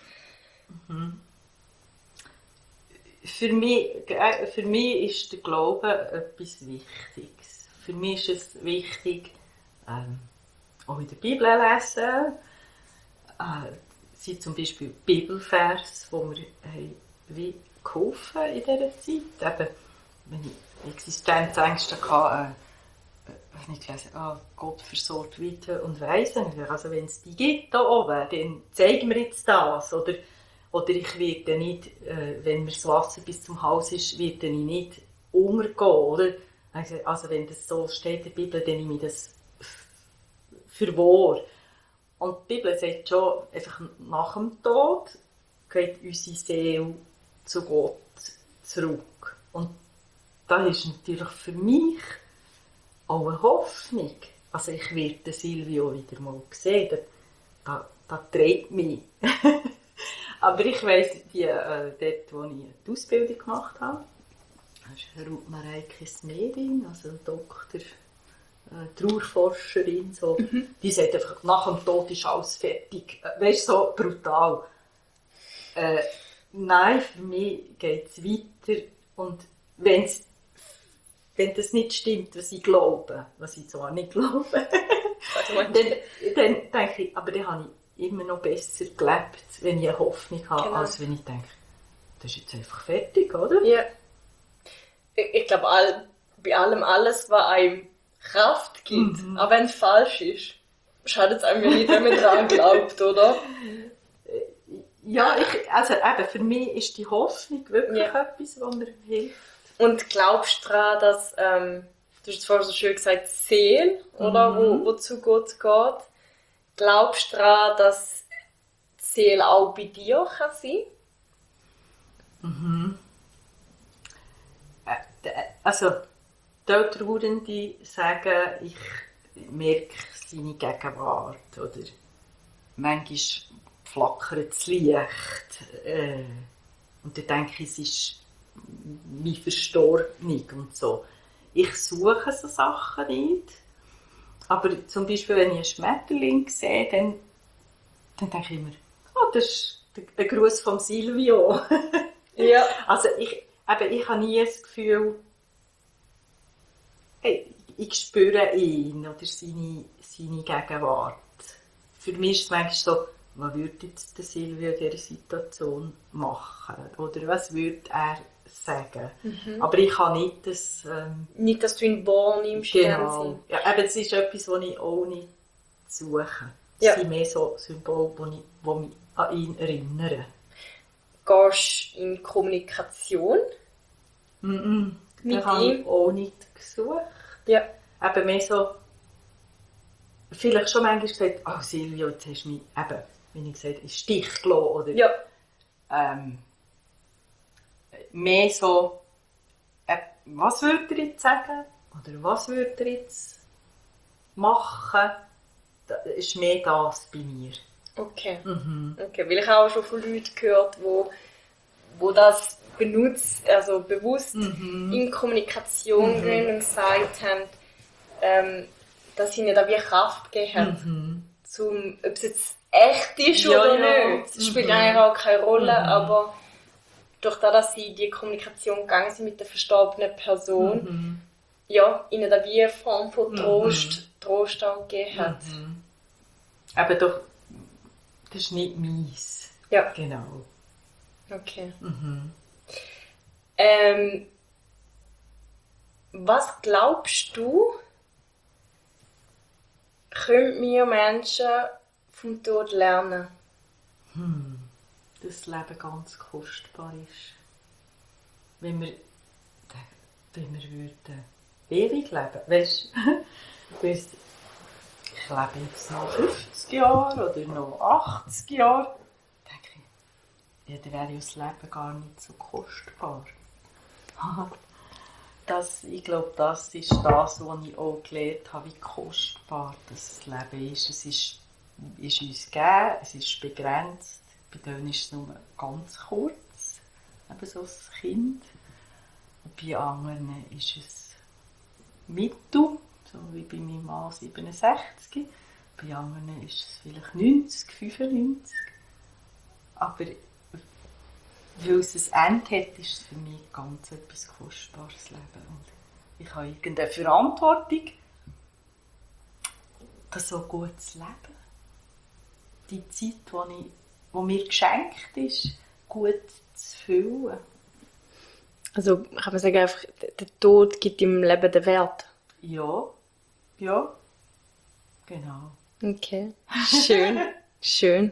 Für mich ist der Glaube etwas Wichtiges. Für mich ist es wichtig, auch in der Bibel lesen. Sind zum Beispiel Bibelvers, die mir wie geholfen in dieser Zeit. Eben, wenn ich Existenzängste hatte, habe ich gelesen, Gott versorgt Witwen und Waisen. Also wenn es die gibt da oben, dann zeig mir jetzt das. Oder ich werde nicht, wenn mir das Wasser bis zum Hals ist, werde ich nicht untergehen. Oder? Also wenn das so steht in der Bibel, dann nehme ich das für wahr. Und die Bibel sagt schon, einfach nach dem Tod geht unsere Seele zu Gott zurück. Und das ist natürlich für mich auch eine Hoffnung. Also ich werde Silvio wieder mal sehen. Das trägt mich. Aber ich weiss, dort, wo ich die Ausbildung gemacht habe, Das ist Ruth Mareike Smeding, also Doktor, Trauerforscherin. So. Die sagt einfach, nach dem Tod ist alles fertig. Weißt du, so brutal. Nein, für mich geht es weiter. Und wenn das nicht stimmt, was ich glaube, was ich zwar nicht glaube, dann denke ich, aber dann habe ich immer noch besser gelebt, wenn ich eine Hoffnung habe, genau. Als wenn ich denke, das ist jetzt einfach fertig, oder? Ja. Ich glaube, bei allem alles, was einem Kraft gibt, auch wenn es falsch ist, schadet es einem ja nicht, wenn man daran glaubt, oder? Ja, also eben, für mich ist die Hoffnung wirklich etwas, was mir hilft. Und glaubst du daran, dass, du hast jetzt vorhin so schön gesagt, Seele, oder, wo zu Gott geht, glaubst du daran, dass die Seele auch bei dir kann sein? Also, dort Trauernde sagen, ich merke seine Gegenwart, oder manchmal flackert das Licht, und dann denke ich, es ist wie Verstorbung und so. Ich suche so Sachen nicht, aber zum Beispiel, wenn ich einen Schmetterling sehe, dann denke ich immer, oh, das ist der Gruß von Silvio. Ja. Also ich habe nie das Gefühl, ich spüre ihn oder seine Gegenwart. Für mich ist es manchmal so, was würde jetzt der Silvio in dieser Situation machen? Oder was würde er sagen? Aber ich kann nicht das... nicht, dass du ihn wahrnimmst. Genau. Ja, aber es ist etwas, das ich auch nicht suche. Es sind mehr so Symbole, die mich an ihn erinnern. Gehst du in Kommunikation? Das habe ich auch nicht gesucht. Ja. Eben mehr so... Vielleicht schon manchmal gesagt, oh Silvio, jetzt hast du mich eben, wie ich gesagt habe, in Stich gelassen. Oder, mehr so, was würde er jetzt sagen? Oder was würde er jetzt machen? Das ist mehr das bei mir. Okay. Okay, weil ich habe auch schon von Leuten gehört, wo das benutzt, also bewusst in Kommunikation gehen und gesagt haben, dass ihnen da wie Kraft gegeben hat, ob es jetzt echt ist oder nicht. Das spielt eigentlich auch keine Rolle, aber durch das, dass sie in die Kommunikation gegangen sind mit der verstorbenen Person, ihnen da wie eine Form von Trost auch gegeben hat. Aber doch, das ist nicht meins. Ja. Genau. Okay. Was glaubst du, können wir Menschen vom Tod lernen? Dass das Leben ganz kostbar ist. Wenn wir würden ewig leben, weißt du, ich lebe jetzt noch 50 Jahre oder noch 80 Jahre, denke ich, dann wäre ja das Leben gar nicht so kostbar. Ich glaube, das ist das, was ich auch gelernt habe, wie kostbar das Leben ist. Es ist uns gegeben, es ist begrenzt. Bei denen ist es nur ganz kurz, eben so als Kind. Und bei anderen ist es mittel, so wie bei meinem Mann 67. Bei anderen ist es vielleicht 90, 95. Aber weil es ein Ende hat, ist es für mich ganz etwas kostbares Leben. Und ich habe irgendeine Verantwortung, das so gut zu leben. Die Zeit, die mir geschenkt ist, gut zu füllen. Also kann man sagen, einfach, der Tod gibt im Leben den Wert? Ja, genau. Okay, schön, schön.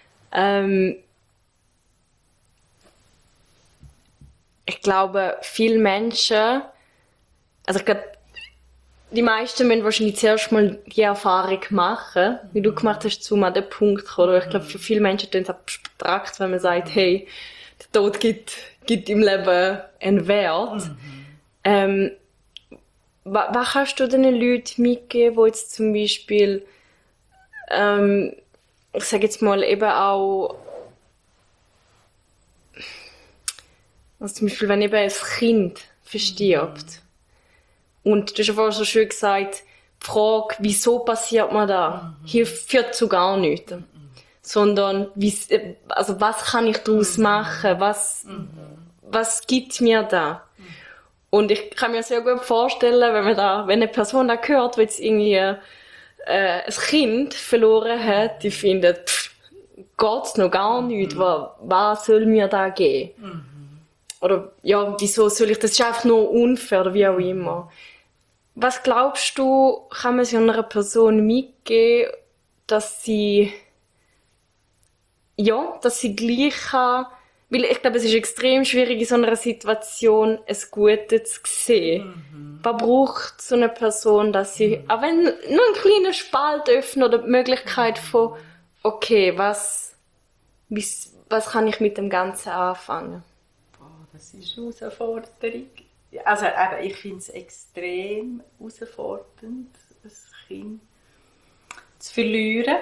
Ich glaube, viele Menschen, also ich glaube, die meisten müssen wahrscheinlich zuerst mal die Erfahrung machen, wie du gemacht hast, um an den Punkt zu kommen. Ich glaube, für viele Menschen ist es abstrakt, wenn man sagt, hey, der Tod gibt im Leben einen Wert. Was kannst du den Leuten mitgeben, die jetzt zum Beispiel, ich sage jetzt mal eben auch, also zum Beispiel, wenn eben ein Kind verstirbt. Und du hast ja vorhin so schön gesagt, die Frage, wieso passiert mir das, führt zu gar nichts. Sondern, was kann ich daraus machen? Was gibt mir da? Und ich kann mir sehr gut vorstellen, wenn eine Person da hört, die jetzt irgendwie ein Kind verloren hat, die findet, geht's noch gar nicht, was soll mir da geben? Oder, ja, wieso soll ich, das ist einfach nur unfair, oder wie auch immer. Was glaubst du, kann man so einer Person mitgeben, dass sie gleich kann, weil ich glaube, es ist extrem schwierig, in so einer Situation ein Gutes zu sehen. Was braucht so eine Person, dass sie, auch wenn nur ein kleiner Spalt öffnet oder die Möglichkeit von, okay, was kann ich mit dem Ganzen anfangen? Das ist eine Herausforderung. Also eben, ich finde es extrem herausfordernd, ein Kind zu verlieren.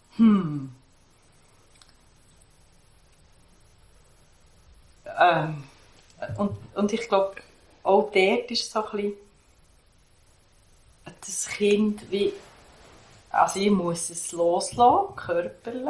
Und ich glaube, auch dort ist so ein bisschen das Kind wie, also ich muss es loslassen, körperlich,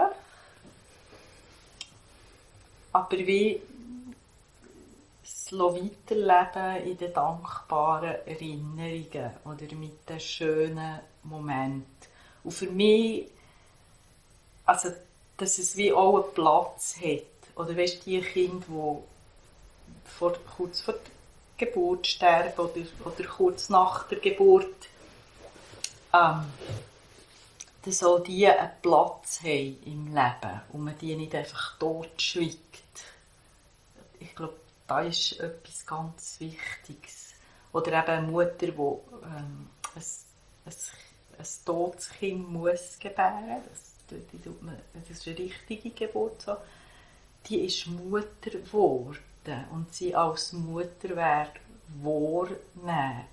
aber wie es weiterleben in den dankbaren Erinnerungen oder mit den schönen Momenten. Und für mich, also, dass es wie auch einen Platz hat. Oder weißt du, die Kinder, die kurz vor der Geburt sterben oder kurz nach der Geburt, dass auch die einen Platz haben im Leben und man die nicht einfach totschweigt. Ich glaube, da ist etwas ganz Wichtiges. Oder eben eine Mutter, die ein totes Kind muss gebären. Das ist eine richtige Geburt. So. Die ist Mutter geworden und sie als Mutter wahrnehmen.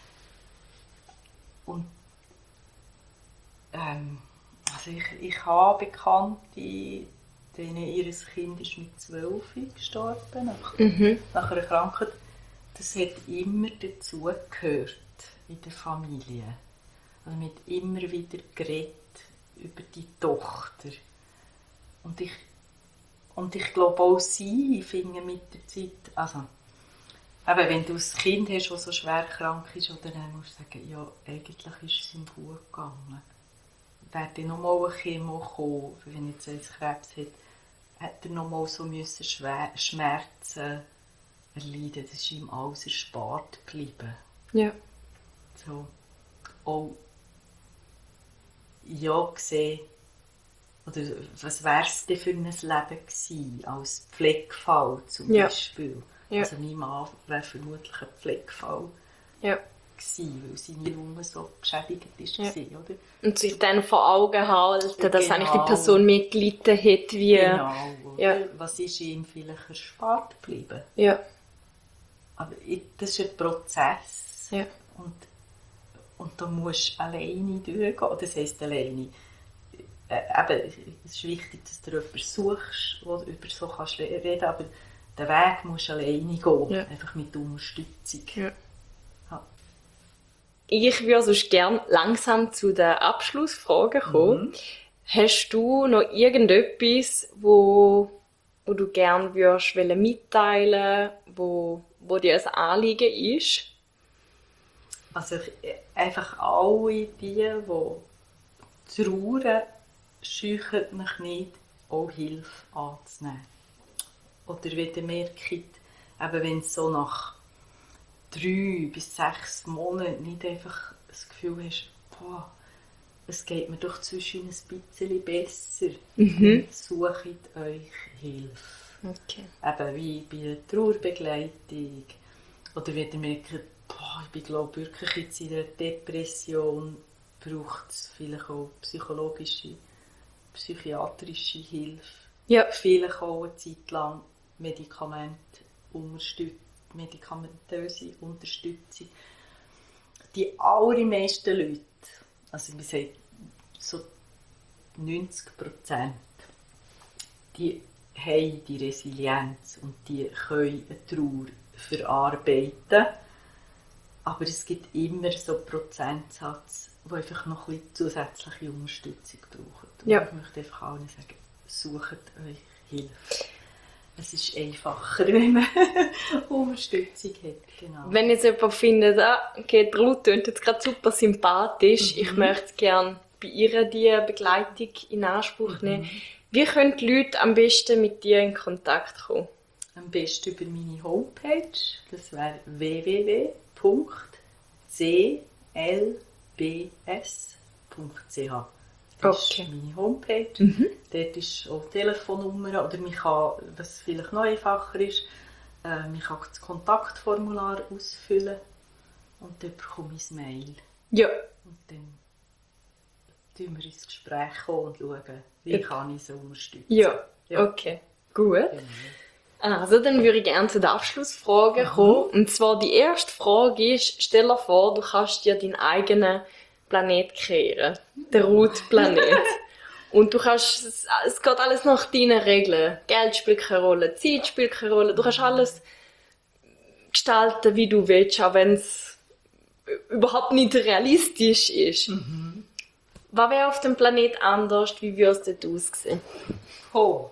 Also ich habe Bekannte, denen ihr Kind ist mit 12 gestorben, nach einer Krankheit. Das hat immer dazugehört in der Familie. Also man hat immer wieder geredet über die Tochter. Und ich glaube auch sie finden mit der Zeit, also eben, wenn du ein Kind hast, das so schwer krank ist, oder dann musst du sagen, ja, eigentlich ist es ihm gut gegangen. Wäre dann nochmal ein Chemo gekommen, wenn jetzt ein Krebs hat, hätte er nochmal so Schmerzen erleiden. Das ist ihm alles erspart geblieben. Ja. So. Auch ja gesehen, oder was wäre es denn für ein Leben gewesen, als Pflegefall zum Beispiel? Ja. Also mein Mann wäre vermutlich ein Pflegefall gewesen, weil seine Lunge so geschädigt war. Oder? Und sich dann vor Augen halten, dass eigentlich die Person mitgelitten hat, wie... Genau, was ist ihm vielleicht erspart geblieben? Ja. Aber das ist ein Prozess. Ja. Und da musst du alleine durchgehen. Das heisst alleine. Eben, es ist wichtig, dass du jemanden suchst, der über so kannst reden, aber den Weg musst du alleine gehen. Ja. Einfach mit Unterstützung. Ja. Ja. Ich würde sonst gerne langsam zu den Abschlussfragen kommen. Hast du noch irgendetwas, wo du gerne mitteilen würdest, wo dir ein Anliegen ist? Also einfach alle die trauern, scheuchen mich nicht, auch Hilfe anzunehmen. Oder wenn ihr merkt, eben wenn es so nach 3 bis 6 Monaten nicht einfach das Gefühl hast, boah, es geht mir doch zwischen ein bisschen besser, sucht euch Hilfe. Okay. Eben wie bei einer Trauerbegleitung. Oder wenn ihr merkt, ich glaube wirklich jetzt in einer Depression, braucht es vielleicht auch psychologische, psychiatrische Hilfe. Ja. Vielleicht auch eine Zeit lang medikamentöse Unterstützung. Die allermeisten Leute, also man sagt so 90%, die haben die Resilienz und die können eine Trauer verarbeiten. Aber es gibt immer so einen Prozentsatz, die einfach noch ein bisschen zusätzliche Unterstützung brauchen. Und Ja. ich möchte einfach allen sagen, sucht euch Hilfe. Es ist einfacher, wenn man Unterstützung hat. Genau. Wenn jetzt jemand findet, okay, die Ruth klingt jetzt gerade super sympathisch, ich möchte gerne bei ihr die Begleitung in Anspruch nehmen. Wie können die Leute am besten mit dir in Kontakt kommen? Am besten über meine Homepage, das wäre www.clbs.ch. Das Okay. ist meine Homepage. Dort ist auch die Telefonnummer, oder man kann, was vielleicht noch einfacher ist, man kann das Kontaktformular ausfüllen und dann bekomme ich ein Mail. Ja. Und dann schauen wir ins Gespräch kommen und schauen, wie kann ich sie unterstützen. Ja, Ja. okay. Gut. Genau. Also, dann würde ich gerne zu den Abschlussfragen kommen. Und zwar die erste Frage ist, stell dir vor, du kannst dir deinen eigenen Planet kreieren. Den Ruth-Planet. Und du kannst, es geht alles nach deinen Regeln. Geld spielt keine Rolle, Zeit spielt keine Rolle. Du kannst alles gestalten, wie du willst, auch wenn es überhaupt nicht realistisch ist. Was wäre auf dem Planet anders? Wie würde es dort aussehen? Oh.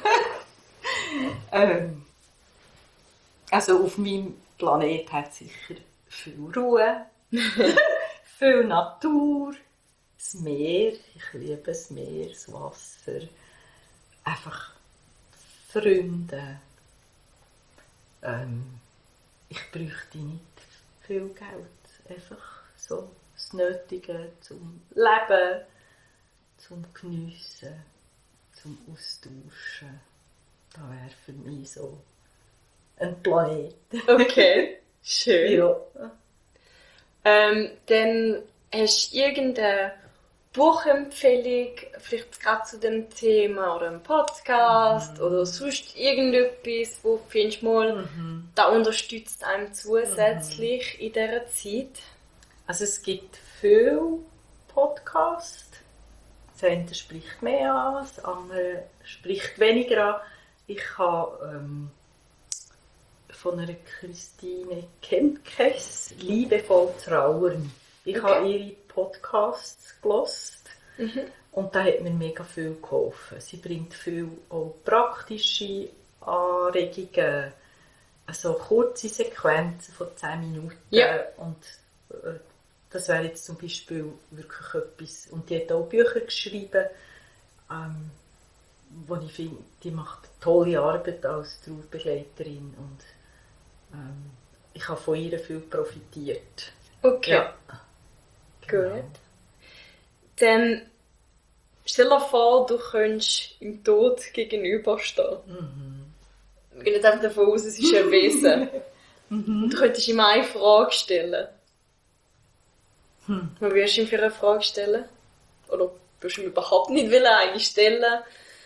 Also auf meinem Planet hat es sicher viel Ruhe, viel Natur, das Meer, ich liebe das Meer, das Wasser, einfach Freunde. Ich bräuchte nicht viel Geld, einfach so das Nötige zum Leben, zum Geniessen, zum Austauschen. Das wäre für mich so ein Planet. Okay, schön. Ja. Dann hast du irgendeine Buchempfehlung, vielleicht gerade zu dem Thema oder einem Podcast oder sonst irgendetwas, wo du findest, mal, da unterstützt einem zusätzlich in dieser Zeit? Also es gibt viele Podcasts. Das eine spricht mehr an, das andere spricht weniger an. Ich habe von einer Christine Kempkes «Liebevoll trauern». Ich habe ihre Podcasts gehört und da hat mir mega viel geholfen. Sie bringt viel auch praktische Anregungen, also kurze Sequenzen von 10 Minuten. Ja. Und das wäre jetzt zum Beispiel wirklich etwas. Und die hat auch Bücher geschrieben, wo ich finde, die macht tolle Arbeit als Trauerbegleiterin und ich habe von ihr viel profitiert. Okay, Ja. gut. Dann stell dir vor, du könntest im Tod gegenüberstehen. Wir gehen jetzt einfach davon aus, es ist ein Wesen. Und du könntest ihm eine Frage stellen. Was würdest du ihm für eine Frage stellen? Oder würdest du ihm überhaupt nicht eine stellen?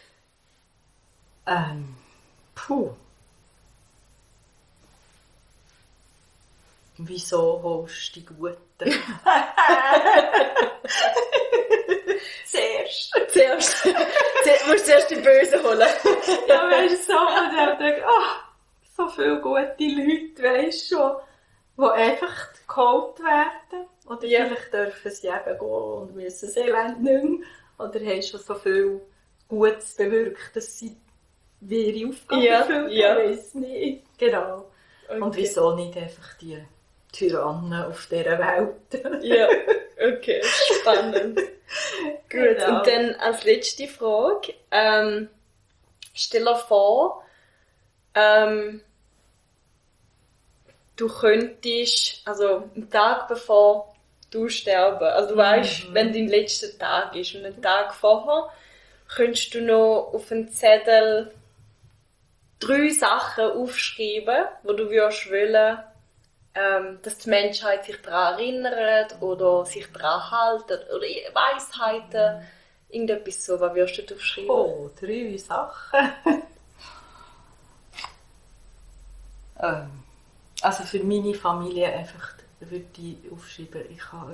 Wieso holst du die Guten? Zuerst musst du zuerst die Bösen holen. Ja, weißt du, so, und ich denke, so viele gute Leute, weißt du schon, die einfach geholt werden. Oder Ja. vielleicht dürfen sie eben gehen und müssen das Elend nicht mehr. Oder haben schon so viel Gutes bewirkt, dass sie ihre Aufgabe erfüllen. Ja. Ich weiss nicht. Genau. Okay. Und wieso nicht einfach die Tyrannen auf dieser Welt? Ja, okay, spannend. Gut, Genau. und dann als letzte Frage. Stell dir vor, du könntest, also einen Tag bevor du sterben, also du weißt, wenn dein letzter Tag ist und einen Tag vorher, könntest du noch auf einen Zettel 3 Sachen aufschreiben, wo du würdest wollen, dass die Menschheit sich daran erinnert oder sich daran hält oder Weisheiten, irgendetwas so. Was würdest du aufschreiben? Oh, 3 Sachen. Also für meine Familie einfach würde ich aufschreiben, ich habe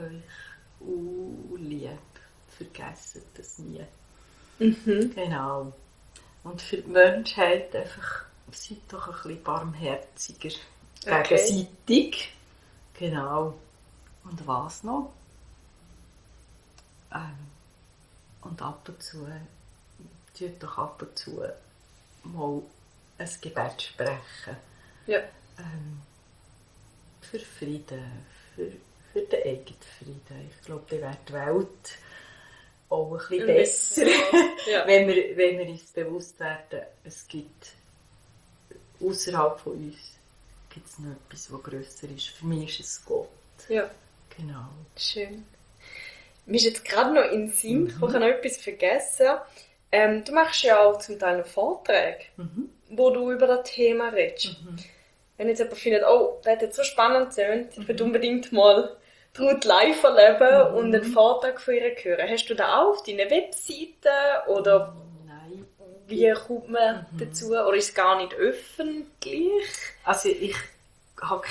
euch lieb. Vergessen das nie. Genau. Und für die Menschheit einfach, seid doch ein bisschen barmherziger. Gegenseitig. Genau. Und was noch? Und ab und zu, tut doch ab und zu mal ein Gebet sprechen. Ja. Für Frieden, für den eigenen Frieden. Ich glaube, dann wäre die Welt auch ein bisschen besser, ja. wenn wir uns bewusst werden, es gibt außerhalb von uns gibt's noch etwas, was grösser ist. Für mich ist es Gott. Ja. Genau. Schön. Mir ist jetzt gerade noch in den Sinn gekommen, ich habe noch etwas vergessen. Du machst ja auch zum Teil noch Vorträge, wo du über das Thema redest. Wenn jetzt jemand findet, oh, das hat jetzt so spannend getönt, ich will unbedingt mal Ruth live erleben und einen Vortrag von ihr hören. Hast du da auch auf deiner Webseite oder Nein. wie kommt man dazu? Oder ist es gar nicht öffentlich? Also ich habe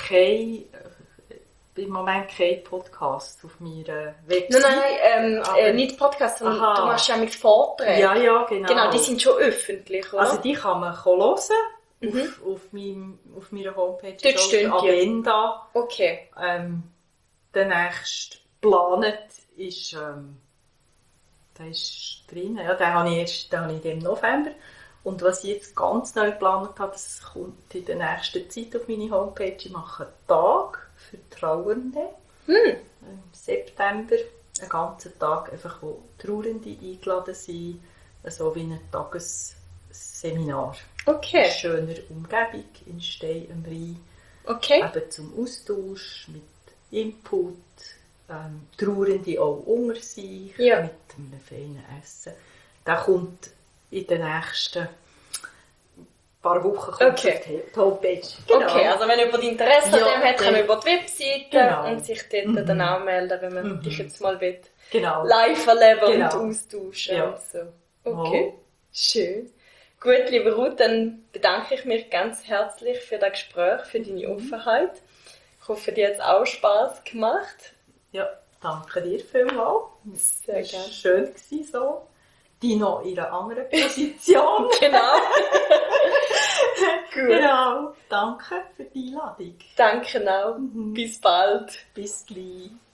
im Moment keinen Podcast auf meiner Webseite. Nein, nicht Podcast, sondern du machst ja mit Vorträgen. Ja, genau. Genau, die sind schon öffentlich, oder? Also die kann man hören auf meiner Homepage. Dort steht die. Agenda. Okay. Der nächste geplant ist, der ist drin. Ja, den habe ich im November. Und was ich jetzt ganz neu geplant habe, das kommt in der nächsten Zeit auf meine Homepage. Ich mache einen Tag für Trauernde. Im September. Einen ganzen Tag, einfach, wo Trauernde eingeladen sind. So wie ein Tagesseminar. Okay. In schöner Umgebung, in Stein am Rhein. Okay. Eben zum Austausch mit Input, Trauernde auch unter sich, mit einem feinen Essen. Das kommt in den nächsten paar Wochen auf die Homepage. Genau. Okay, also wenn jemand Interesse an dem hat, kann man über die Webseite und sich dort dann anmelden, wenn man dich jetzt mal will. Genau. Live erleben und austauschen Ja. und so. Okay, schön. Gut, liebe Ruth, dann bedanke ich mich ganz herzlich für das Gespräch, für deine Offenheit. Ich hoffe, dir hat es auch Spass gemacht. Ja, danke dir vielmals. Sehr Es war gerne. schön gewesen, so. Die noch in einer anderen Position. Genau. Gut. Genau. Danke für die Einladung. Danke auch. Bis bald. Bis gleich.